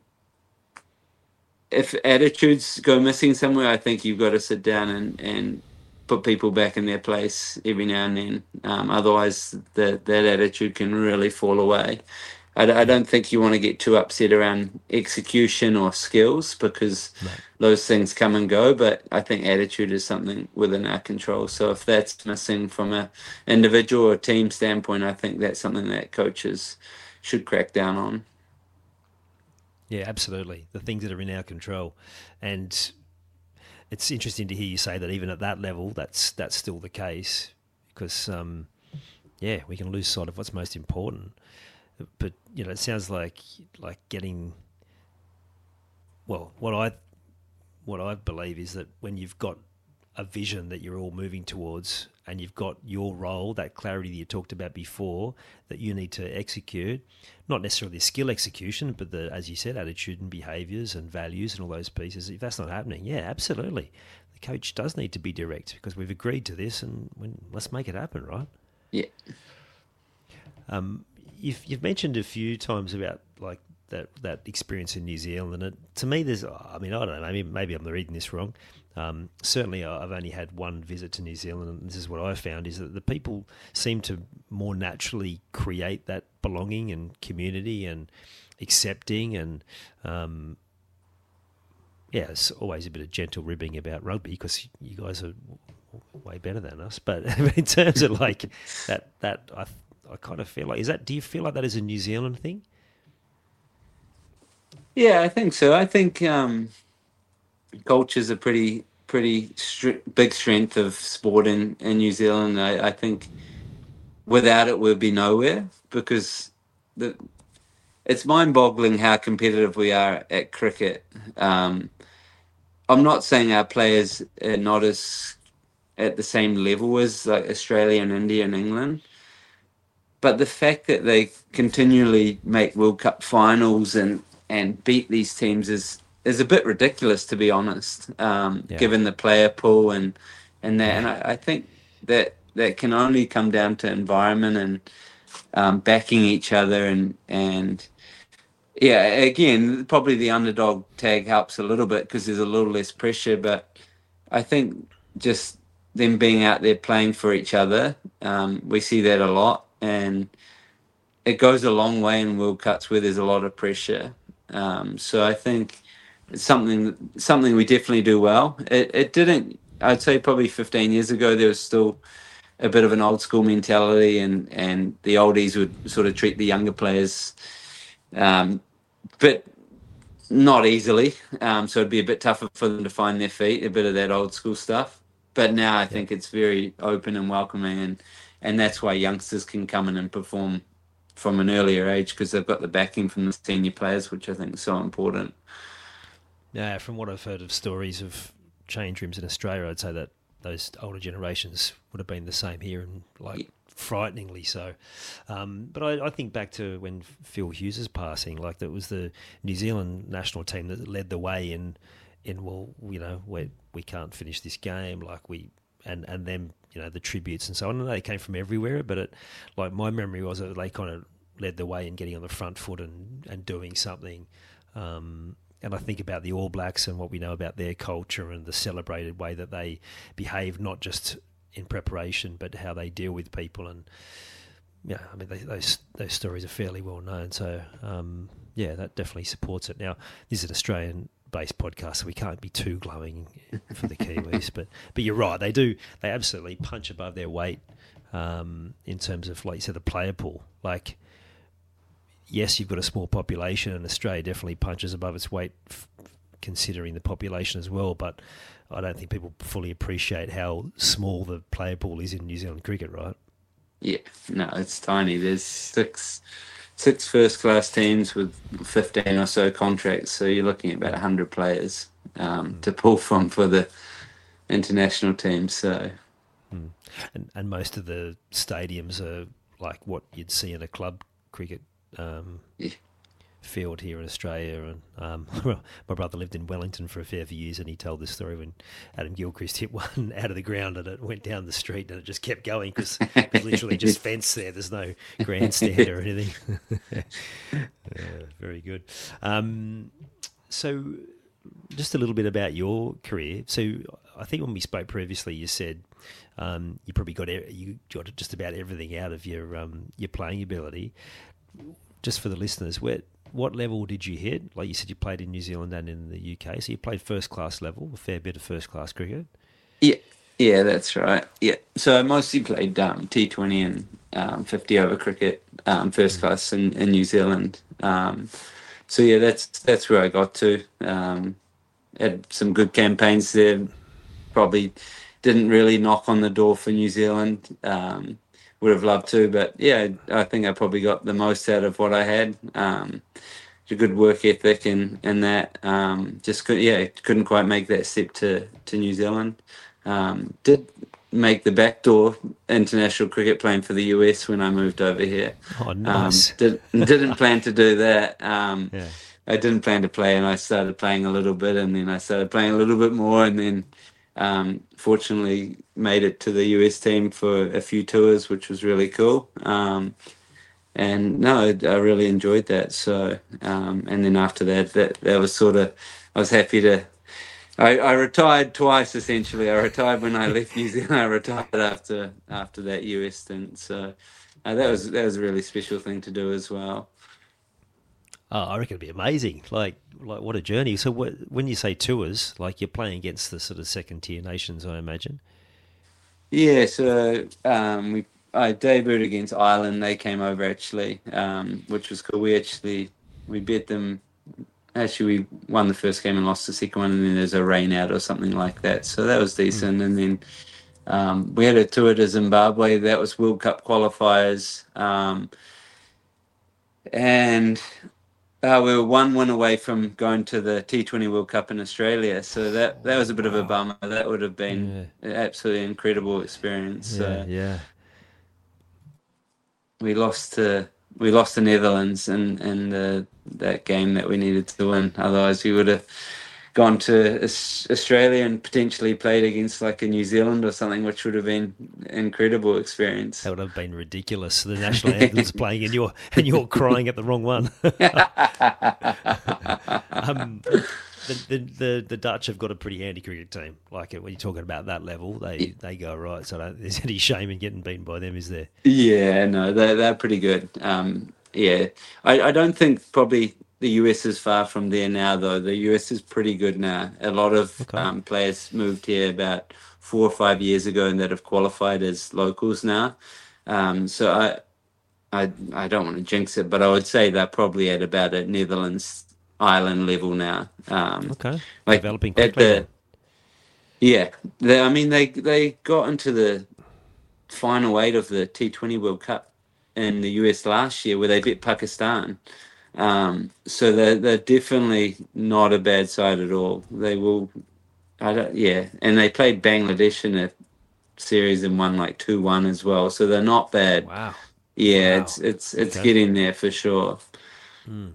if attitudes go missing somewhere, I think you've got to sit down and and put people back in their place every now and then. Um, otherwise, that that attitude can really fall away. I, d- I Yeah, don't think you want to get too upset around execution or skills because no, those things come and go. But I think attitude is something within our control. So if that's missing from a individual or team standpoint, I think that's something that coaches should crack down on. yeah, absolutely. The things that are in our control, and it's interesting to hear you say that even at that level, that's that's still the case because um, yeah, we can lose sight of what's most important. But you know, it sounds like like getting well, what I what I believe is that when you've got a vision that you're all moving towards, and you've got your role, that clarity that you talked about before, that you need to execute, not necessarily the skill execution, but the, as you said, attitude and behaviours and values and all those pieces. If that's not happening, yeah, absolutely, the coach does need to be direct, because we've agreed to this, and when, let's make it happen, right? Yeah. Um, you've you've mentioned a few times about like that that experience in New Zealand, and it, to me, there's, I mean, I don't know, maybe maybe I'm reading this wrong. Um, certainly, I've only had one visit to New Zealand, and this is what I found, is that the people seem to more naturally create that belonging and community and accepting, and um, yeah, it's always a bit of gentle ribbing about rugby, because you guys are way better than us. But in terms of like that, that I, I kind of feel like, is that, do you feel like that is a New Zealand thing? Yeah, I think so. I think um, culture's a pretty pretty str- big strength of sport in, in New Zealand. I, I think without it, we'd be nowhere, because the it's mind-boggling how competitive we are at cricket. Um, I'm not saying our players are not as at the same level as like Australia and India and England, but the fact that they continually make World Cup finals and, and beat these teams is is a bit ridiculous, to be honest. Um, Yeah. Given the player pool and and that, and I, I think that that can only come down to environment and um, backing each other, and and yeah, again, probably the underdog tag helps a little bit because there's a little less pressure, but I think just them being out there playing for each other, um, we see that a lot, and it goes a long way in World Cups where there's a lot of pressure. Um, so I think it's something something we definitely do well. It it didn't. I'd say probably fifteen years ago there was still a bit of an old school mentality, and and the oldies would sort of treat the younger players, um, but not easily. Um, so it'd be a bit tougher for them to find their feet, a bit of that old school stuff. But now I think it's very open and welcoming, and and that's why youngsters can come in and perform from an earlier age, because they've got the backing from the senior players, which I think is so important. Yeah, from what I've heard of stories of change rooms in Australia, I'd say that those older generations would have been the same here, and like Yeah. frighteningly so. Um, but I, I think back to when Phil Hughes is passing, like that was the New Zealand national team that led the way in, in well, you know, we we can't finish this game, like we, and and then you know the tributes and so on. And they came from everywhere, but it, like my memory was that they kind of led the way in getting on the front foot and and doing something. Um, And I think about the All Blacks and what we know about their culture and the celebrated way that they behave, not just in preparation, but how they deal with people. And yeah, I mean, they, those those stories are fairly well known. So um, yeah, that definitely supports it. Now, this is an Australian-based podcast, so we can't be too glowing for the Kiwis. but but you're right, they do. They absolutely punch above their weight um, in terms of, like you said, the player pool. Like, yes, you've got a small population, and Australia definitely punches above its weight f- considering the population as well, but I don't think people fully appreciate how small the player pool is in New Zealand cricket, right? Yeah, no, it's tiny. There's six six first-class teams with fifteen or so contracts, so you're looking at about one hundred players um, mm. to pull from for the international team. So, mm. and, and most of the stadiums are like what you'd see in a club cricket Um, yeah. field here in Australia. And um, well, my brother lived in Wellington for a fair few years, and he told this story when Adam Gilchrist hit one out of the ground and it went down the street and it just kept going because there's literally just fence there. There's no grandstand or anything. Yeah, very good. Um, so just a little bit about your career. So I think when we spoke previously, you said um, you probably got you got just about everything out of your um, your playing ability. Just for the listeners, where, what level did you hit? Like you said, you played in New Zealand and in the U K, so you played first class level, a fair bit of first class cricket. Yeah, yeah, that's right. Yeah, so I mostly played um, T twenty and um, fifty over cricket, um, first mm. class in, in New Zealand. Um, so yeah, that's that's where I got to. Um, had some good campaigns there. Probably didn't really knock on the door for New Zealand. Um, would have loved to, but yeah, I think I probably got the most out of what I had. Um, a good work ethic and and that um, just could yeah couldn't quite make that step to to New Zealand. Um, did make the backdoor international cricket playing for the U S when I moved over here. Oh, Um, nice. did, didn't plan to do that. Um, Yeah. I didn't plan to play, and I started playing a little bit, and then I started playing a little bit more, and then um, fortunately made it to the U S team for a few tours, which was really cool. Um, and no, I, I really enjoyed that. So, um, and then after that, that that was sort of, I was happy to. I, I retired twice essentially. I retired when I left New Zealand. I retired after after that U S stint. So uh, that was that was a really special thing to do as well. Oh, I reckon it'd be amazing. Like, like what a journey. So, what, when you say tours, like you're playing against the sort of second tier nations, I imagine. Yeah. So um, we I debuted against Ireland. They came over actually, um, which was cool. We actually we beat them. Actually, we won the first game and lost the second one, and then there's a rain out or something like that. So that was Mm. decent. And then um, we had a tour to Zimbabwe. That was World Cup qualifiers. Um, and uh, we were one win away from going to the T twenty World Cup in Australia. So that, that was a bit of a Wow. bummer. That would have been Yeah. an absolutely incredible experience. Yeah. So Yeah. we lost to we lost to Netherlands in in the, that game that we needed to win. Otherwise, we would have gone to Aus- Australia and potentially played against like a New Zealand or something, which would have been an incredible experience. That would have been ridiculous. The national anthem's playing and you're and you're crying at the wrong one. um, the, the, the the Dutch have got a pretty handy cricket team. Like when you're talking about that level, they, they go right. So I don't, there's any shame in getting beaten by them, is there? Yeah, no, they're they're pretty good. Um, yeah, I, I don't think probably the U S is far from there now, though. The U S is pretty good now. A lot of Okay. um, players moved here about four or five years ago and that have qualified as locals now. Um, so I, I, I don't want to jinx it, but I would say they're probably at about a Netherlands, Ireland level now. Um, Okay. like Developing at quickly the then. yeah, they, I mean they they got into the final eight of the T twenty World Cup in the U S last year, where they beat Pakistan. Um, so they're they're definitely not a bad side at all. They will, I don't, yeah, and they played Bangladesh in a series and won like two one as well. So they're not bad. Wow. Yeah, Wow. it's it's it's Okay. getting there for sure. Mm.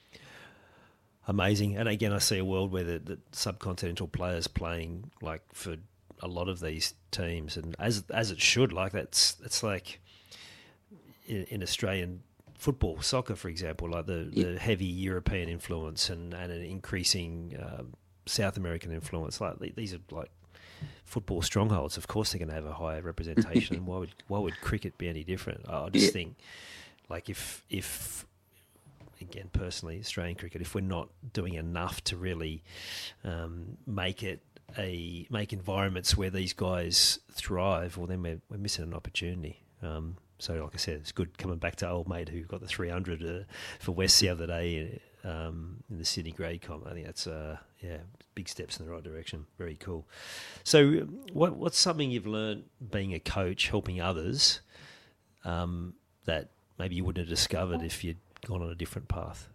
Amazing. And again, I see a world where the, the subcontinental players playing like for a lot of these teams, and as as it should. Like that's it's like in, in Australian football, soccer, for example, like the, Yeah. the heavy European influence and, and an increasing um, South American influence. Like the- these are like football strongholds. Of course, they're going to have a higher representation. And why would why would cricket be any different? I just Yeah. think like if if again, personally, Australian cricket, if we're not doing enough to really um, make it a make environments where these guys thrive, well, then we're, we're missing an opportunity. Um, so, like I said, it's good coming back to old mate who got the three hundred uh, for West the other day um, in the Sydney Grade Comp. I think that's uh, yeah, big steps in the right direction. Very cool. So, what what's something you've learned being a coach, helping others, um, that maybe you wouldn't have discovered if you'd gone on a different path?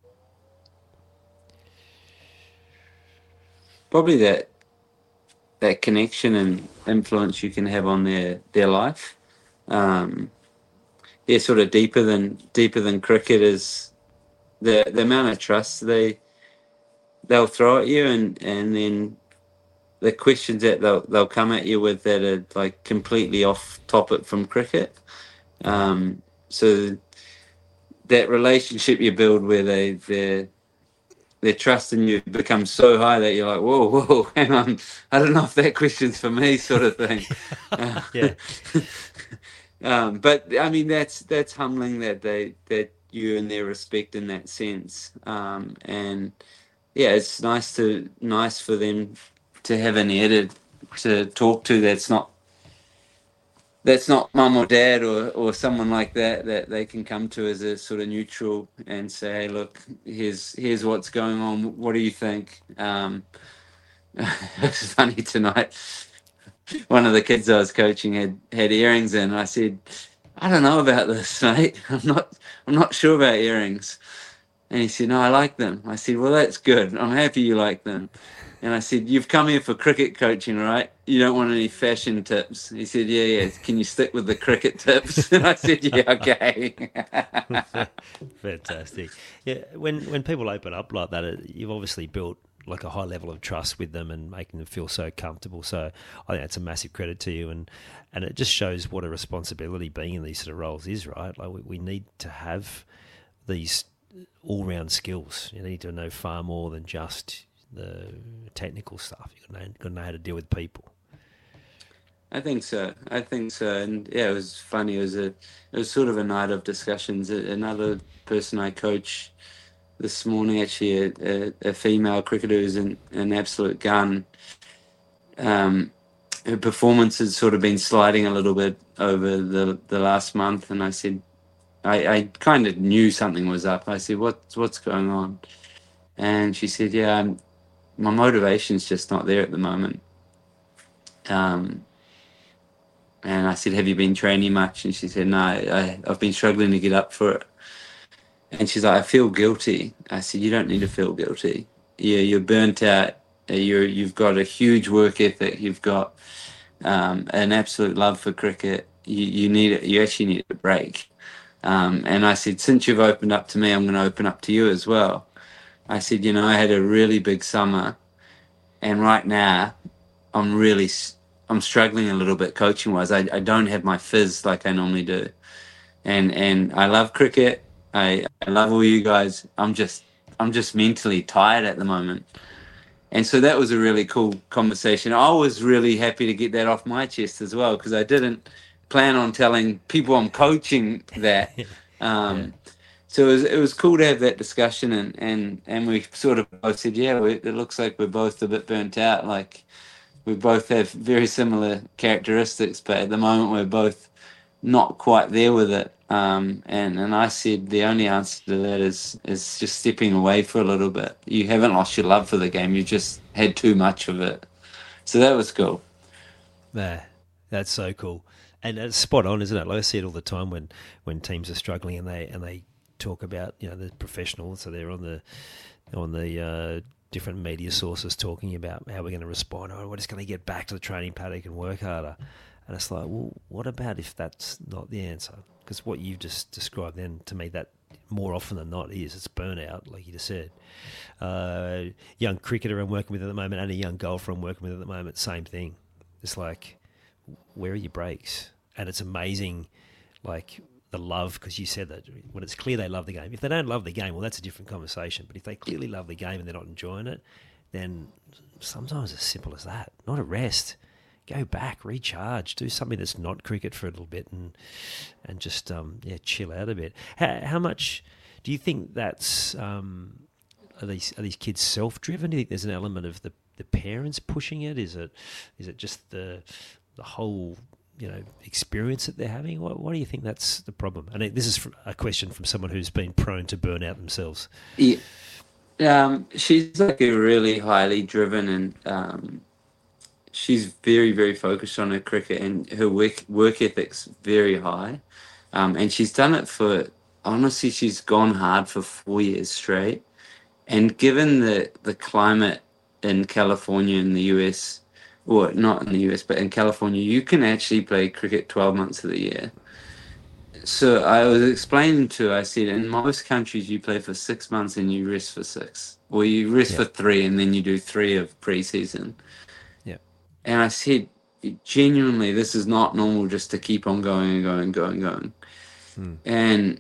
Probably that that connection and influence you can have on their their life. Um, yeah, sort of deeper than deeper than cricket is the the amount of trust they they'll throw at you, and and then the questions that they'll they'll come at you with that are like completely off topic from cricket. Um, so that relationship you build where they they their trust in you becomes so high that you're like, whoa, whoa, hang on, I don't know if that question's for me, sort of thing. Uh, Yeah. um, but I mean, that's that's humbling that they that you and their respect in that sense. Um, and yeah, it's nice to nice for them to have an ear to, to talk to that's not that's not mum or dad or, or someone like that that they can come to as a sort of neutral and say, hey, look, here's here's what's going on. What do you think? Um, it's funny tonight. One of the kids I was coaching had, had earrings in. And I said, I don't know about this, mate. I'm not I'm not sure about earrings. And he said, no, I like them. I said, well, that's good. I'm happy you like them. And I said, you've come here for cricket coaching, right? You don't want any fashion tips. He said, yeah, yeah. Can you stick with the cricket tips? And I said, yeah, okay. Fantastic. Yeah, when when people open up like that, it, you've obviously built like a high level of trust with them and making them feel so comfortable. So I think that's a massive credit to you, and and it just shows what a responsibility being in these sort of roles is, right? Like we, we need to have these all-round skills. You need to know far more than just the technical stuff. You've got to know, got to know how to deal with people. I think so. I think so. And yeah, it was funny. It was a, it was sort of a night of discussions. A- Another person I coach this morning, actually, a, a, a female cricketer who's an, an absolute gun. Um, her performance has sort of been sliding a little bit over the the last month, and I said, I, I kind of knew something was up. I said, what's what's going on? And she said, yeah, I'm, my motivation's just not there at the moment. Um, and I said, have you been training much? And she said, no, I, I've been struggling to get up for it. And she's like, I feel guilty. I said, you don't need to feel guilty. Yeah, you're burnt out. Uh, You're, you've got a huge work ethic. You've got um, an absolute love for cricket. You, you need it. You actually need a break. Um, and I said, since you've opened up to me, I'm going to open up to you as well. I said, you know, I had a really big summer, and right now I'm really s- I'm struggling a little bit coaching wise. I, I don't have my fizz like I normally do, and and I love cricket. I, I love all you guys. I'm just I'm just mentally tired at the moment. And so that was a really cool conversation. I was really happy to get that off my chest as well, because I didn't plan on telling people I'm coaching that. Yeah. Um, so it was, it was cool to have that discussion, and, and, and we sort of both said, yeah, we, it looks like we're both a bit burnt out. Like we both have very similar characteristics, but at the moment we're both not quite there with it. Um, and, and I said the only answer to that is is just stepping away for a little bit. You haven't lost your love for the game. You just had too much of it. So that was cool. Yeah, that's so cool, and it's spot on, isn't it? Like I see it all the time when, when teams are struggling and they and they talk about, you know, the professionals, so they're on the on the uh, different media sources talking about how we're going to respond. Oh, we're just going to get back to the training paddock and work harder. And it's like, well, what about if that's not the answer? Because what you've just described, then to me, that more often than not is it's burnout, like you just said. Uh, young cricketer I'm working with at the moment, and a young golfer I'm working with at the moment, same thing. It's like, where are your breaks? And it's amazing, like the love, because you said that when it's clear they love the game. If they don't love the game, well, that's a different conversation. But if they clearly love the game and they're not enjoying it, then sometimes it's simple as that. Not a rest. Go back, recharge, do something that's not cricket for a little bit, and and just um, yeah, chill out a bit. How, how much do you think that's um, are these are these kids self-driven? Do you think there's an element of the, the parents pushing it? Is it is it just the the whole, you know, experience that they're having? What, what do you think that's the problem? And this is a question from someone who's been prone to burnout themselves. Yeah. Um, she's like a really highly driven, and um, she's very, very focused on her cricket, and her work work ethic's very high. Um, and she's done it for, honestly, she's gone hard for four years straight. And given the, the climate in California in the U S, or not in the U S, but in California, you can actually play cricket twelve months of the year. So I was explaining to her, I said, in most countries, you play for six months and you rest for six, or you rest Yeah, for three and then you do three of pre-season. yeah, And I said, genuinely, this is not normal just to keep on going and going and going and going. mm. And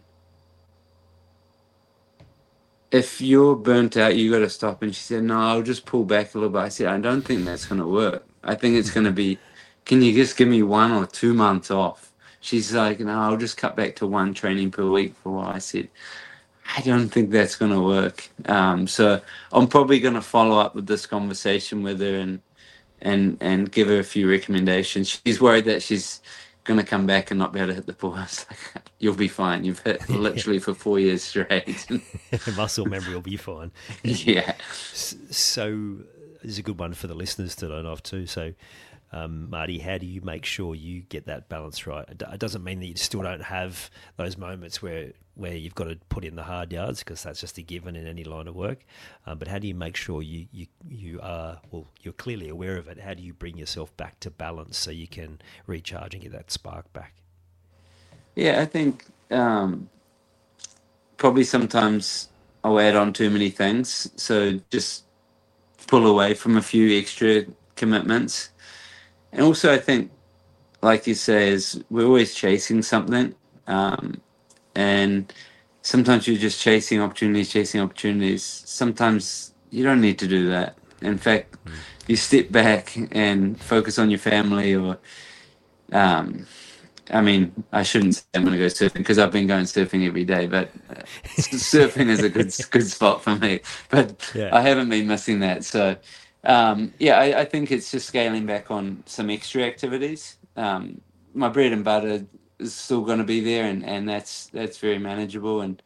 if you're burnt out, you got to stop. And she said, no, I'll just pull back a little bit. I said, I don't think that's going to work. I think it's going to be, can you just give me one or two months off? She's like, no, I'll just cut back to one training per week for a while. I said, I don't think that's going to work. Um, so I'm probably going to follow up with this conversation with her and and and give her a few recommendations. She's worried that she's going to come back and not be able to hit the ball. I was like, you'll be fine. You've hit literally for four years straight. Muscle memory will be fine. Yeah. S- So this is a good one for the listeners to learn off too. So Um, Marty, how do you make sure you get that balance right? It, it doesn't mean that you still don't have those moments where, where you've got to put in the hard yards, because that's just a given in any line of work. Um, but how do you make sure you, you, you are, well, you're clearly aware of it. How do you bring yourself back to balance so you can recharge and get that spark back? Yeah, I think um, probably sometimes I'll add on too many things. So just pull away from a few extra commitments. And also, I think, like you say, is we're always chasing something. Um, and sometimes you're just chasing opportunities, chasing opportunities. Sometimes you don't need to do that. In fact, Mm. you step back and focus on your family, or um, I mean, I shouldn't say I'm going to go surfing because I've been going surfing every day, but uh, surfing is a good good spot for me. But Yeah. I haven't been missing that. So, um, yeah, I, I think it's just scaling back on some extra activities. Um, my bread and butter is still going to be there, and, and that's that's very manageable. And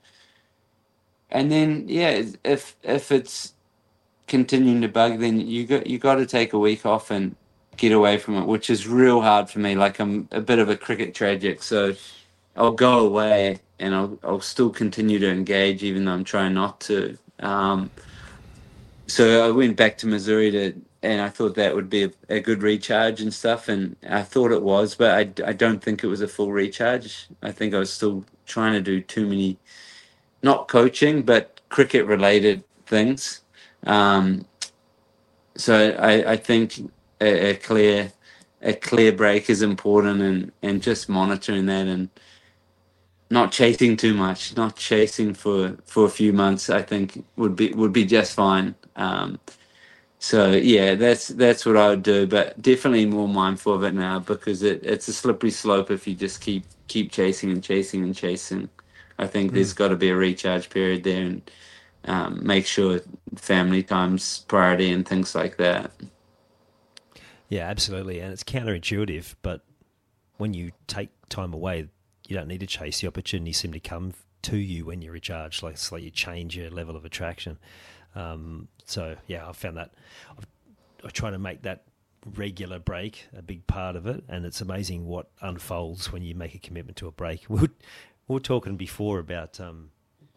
and then yeah, if if it's continuing to bug, then you got you got to take a week off and get away from it, which is real hard for me. Like I'm a bit of a cricket tragic, so I'll go away and I'll I'll still continue to engage even though I'm trying not to. Um, so I went back to Missouri to, and I thought that would be a, a good recharge and stuff, and I thought it was, but I, I don't think it was a full recharge. I think I was still trying to do too many, not coaching, but cricket related things. Um, so I, I think a, a clear a clear break is important, and, and just monitoring that and not chasing too much, not chasing for, for a few months, I think would be would be just fine. Um, so yeah, that's that's what I would do, but definitely more mindful of it now because it, it's a slippery slope if you just keep keep chasing and chasing and chasing. I think there's Mm. got to be a recharge period there, and um, make sure family time's priority and things like that. Yeah, absolutely. And it's counterintuitive, but when you take time away, you don't need to chase. The opportunities seem to come to you when you recharge. Like it's like you change your level of attraction. Um, so yeah, I've found that I've, I try to make that regular break a big part of it, and it's amazing what unfolds when you make a commitment to a break. We were, we were talking before about, um,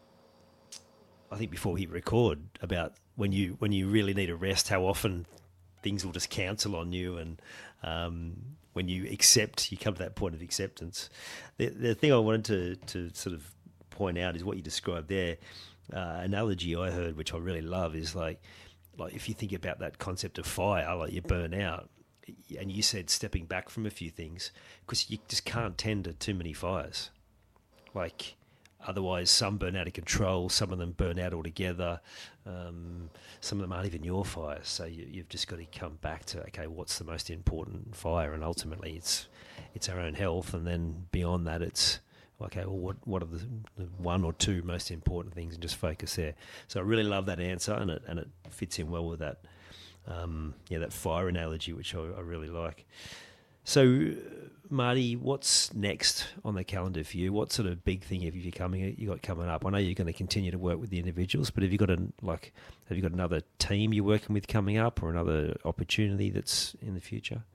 I think before we hit record, about when you when you really need a rest, how often things will just cancel on you, and um, when you accept, you come to that point of acceptance. The, the thing I wanted to, to sort of point out is what you described there. Uh, analogy I heard, which I really love, is like, like if you think about that concept of fire, like you burn out, and you said stepping back from a few things, because you just can't tend to too many fires. Like, otherwise, some burn out of control, some of them burn out altogether, um, some of them aren't even your fires. So you, you've just got to come back to, okay, what's the most important fire? And ultimately, it's it's our own health, and then beyond that, it's okay, well, what what are the, the one or two most important things, and just focus there. So I really love that answer, and it and it fits in well with that, um, yeah, that fire analogy, which I, I really like. So, Marty, what's next on the calendar for you? What sort of big thing have you coming you got coming up? I know you're going to continue to work with the individuals, but have you got a like have you got another team you're working with coming up, or another opportunity that's in the future?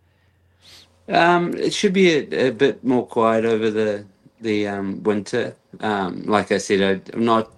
Um, it should be a, a bit more quiet over the the um, winter. Um, like I said, I, I'm not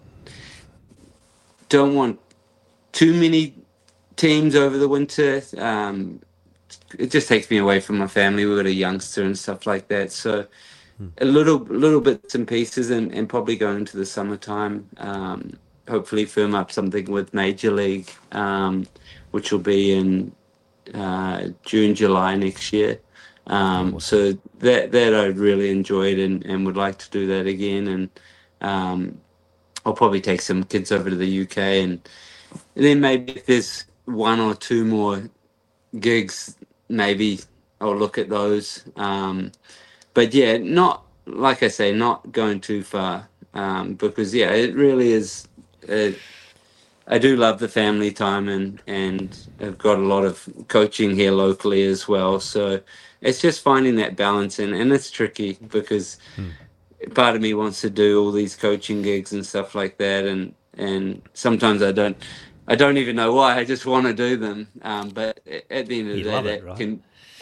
don't want too many teams over the winter. Um, it just takes me away from my family. We've got a youngster and stuff like that. So Hmm. a little little bits and pieces, and, and probably go into the summertime. Um, hopefully firm up something with Major League, um, which will be in uh, June, July next year. Um, Awesome. so that that I'd really enjoyed, and, and would like to do that again. And um, I'll probably take some kids over to the U K, and, and then maybe if there's one or two more gigs, maybe I'll look at those. Um, but yeah, not like I say, not going too far, um, because yeah, it really is. Uh, I do love the family time, and and I've got a lot of coaching here locally as well. So it's just finding that balance, and and it's tricky because Hmm. part of me wants to do all these coaching gigs and stuff like that, and and sometimes I don't. I don't even know why. I just want to do them. Um, but at the end of the You day, love it, that right? can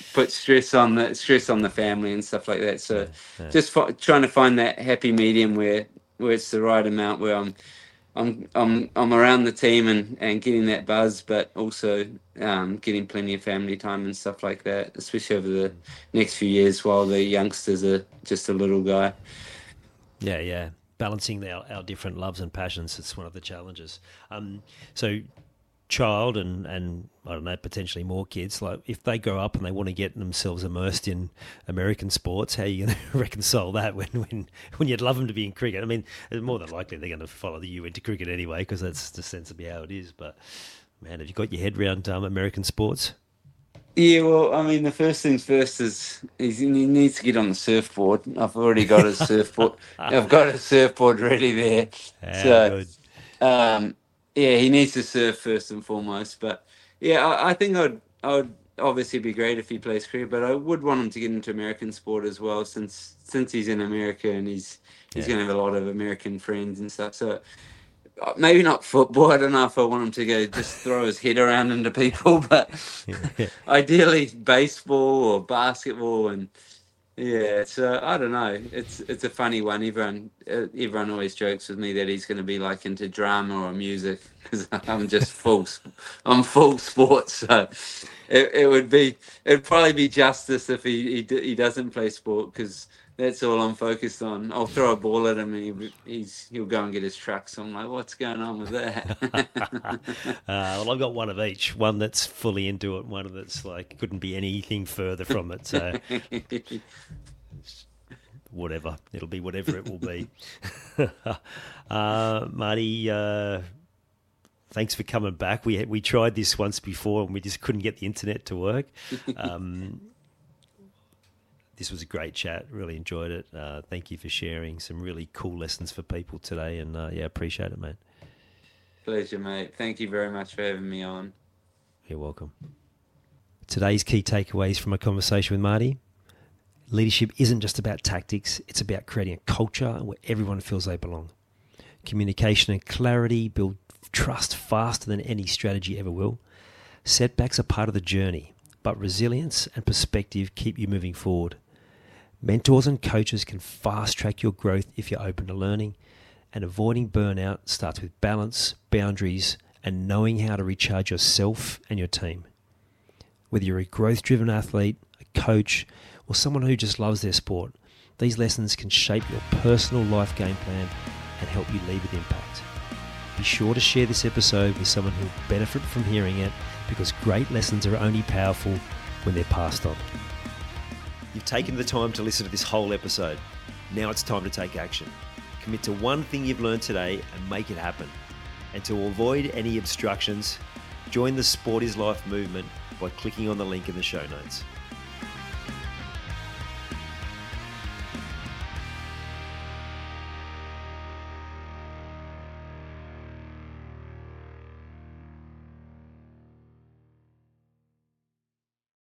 put stress on the stress on the family and stuff like that. So Yeah, yeah. just fi- trying to find that happy medium where where it's the right amount, where I'm I'm I'm I'm around the team and, and getting that buzz, but also um, getting plenty of family time and stuff like that, especially over the next few years while the youngsters are just a little guy. Yeah, yeah. Balancing our, our different loves and passions, it's one of the challenges. Um, so child and, and I don't know, potentially more kids, like if they grow up and they want to get themselves immersed in American sports, how are you going to reconcile that when, when, when you'd love them to be in cricket? I mean, more than likely they're going to follow you into cricket anyway, because that's just sensibly how it is. But man, have you got your head around um, American sports? Yeah, well, I mean, the first things first is he's, he needs to get on the surfboard. I've already got his surfboard. I've got a surfboard ready there. Ah, So, good. um, yeah, he needs to surf first and foremost. But yeah, I, I think I'd, I would obviously be great if he plays cricket, but I would want him to get into American sport as well, since since he's in America and he's he's Yeah. going to have a lot of American friends and stuff. So uh, maybe not football. I don't know if I want him to go just throw his head around into people, but ideally baseball or basketball. And yeah, so I don't know. It's it's a funny one. Everyone uh, everyone always jokes with me that he's going to be like into drama or music, because I'm just full. sp- I'm full sports. So it, it would be it'd probably be justice if he he, d- he doesn't play sport, because that's all I'm focused on. I'll throw a ball at him and he, he's he'll go and get his truck. So I'm like, what's going on with that? uh, well, I've got one of each. One that's fully into it, one that's like couldn't be anything further from it. So whatever, it'll be whatever it will be. uh, Marty, uh, thanks for coming back. We we tried this once before and we just couldn't get the internet to work. Um, this was a great chat. Really enjoyed it. Uh, thank you for sharing some really cool lessons for people today. And uh, yeah, appreciate it, mate. Pleasure, mate. Thank you very much for having me on. You're welcome. Today's key takeaways from a conversation with Marty. Leadership isn't just about tactics. It's about creating a culture where everyone feels they belong. Communication and clarity build trust faster than any strategy ever will. Setbacks are part of the journey, but resilience and perspective keep you moving forward. Mentors and coaches can fast track your growth if you're open to learning, and avoiding burnout starts with balance, boundaries, and knowing how to recharge yourself and your team. Whether you're a growth-driven athlete, a coach, or someone who just loves their sport, these lessons can shape your personal life game plan and help you lead with impact. Be sure to share this episode with someone who will benefit from hearing it, because great lessons are only powerful when they're passed on. You've taken the time to listen to this whole episode. Now it's time to take action. Commit to one thing you've learned today and make it happen. And to avoid any obstructions, join the Sport is Life movement by clicking on the link in the show notes.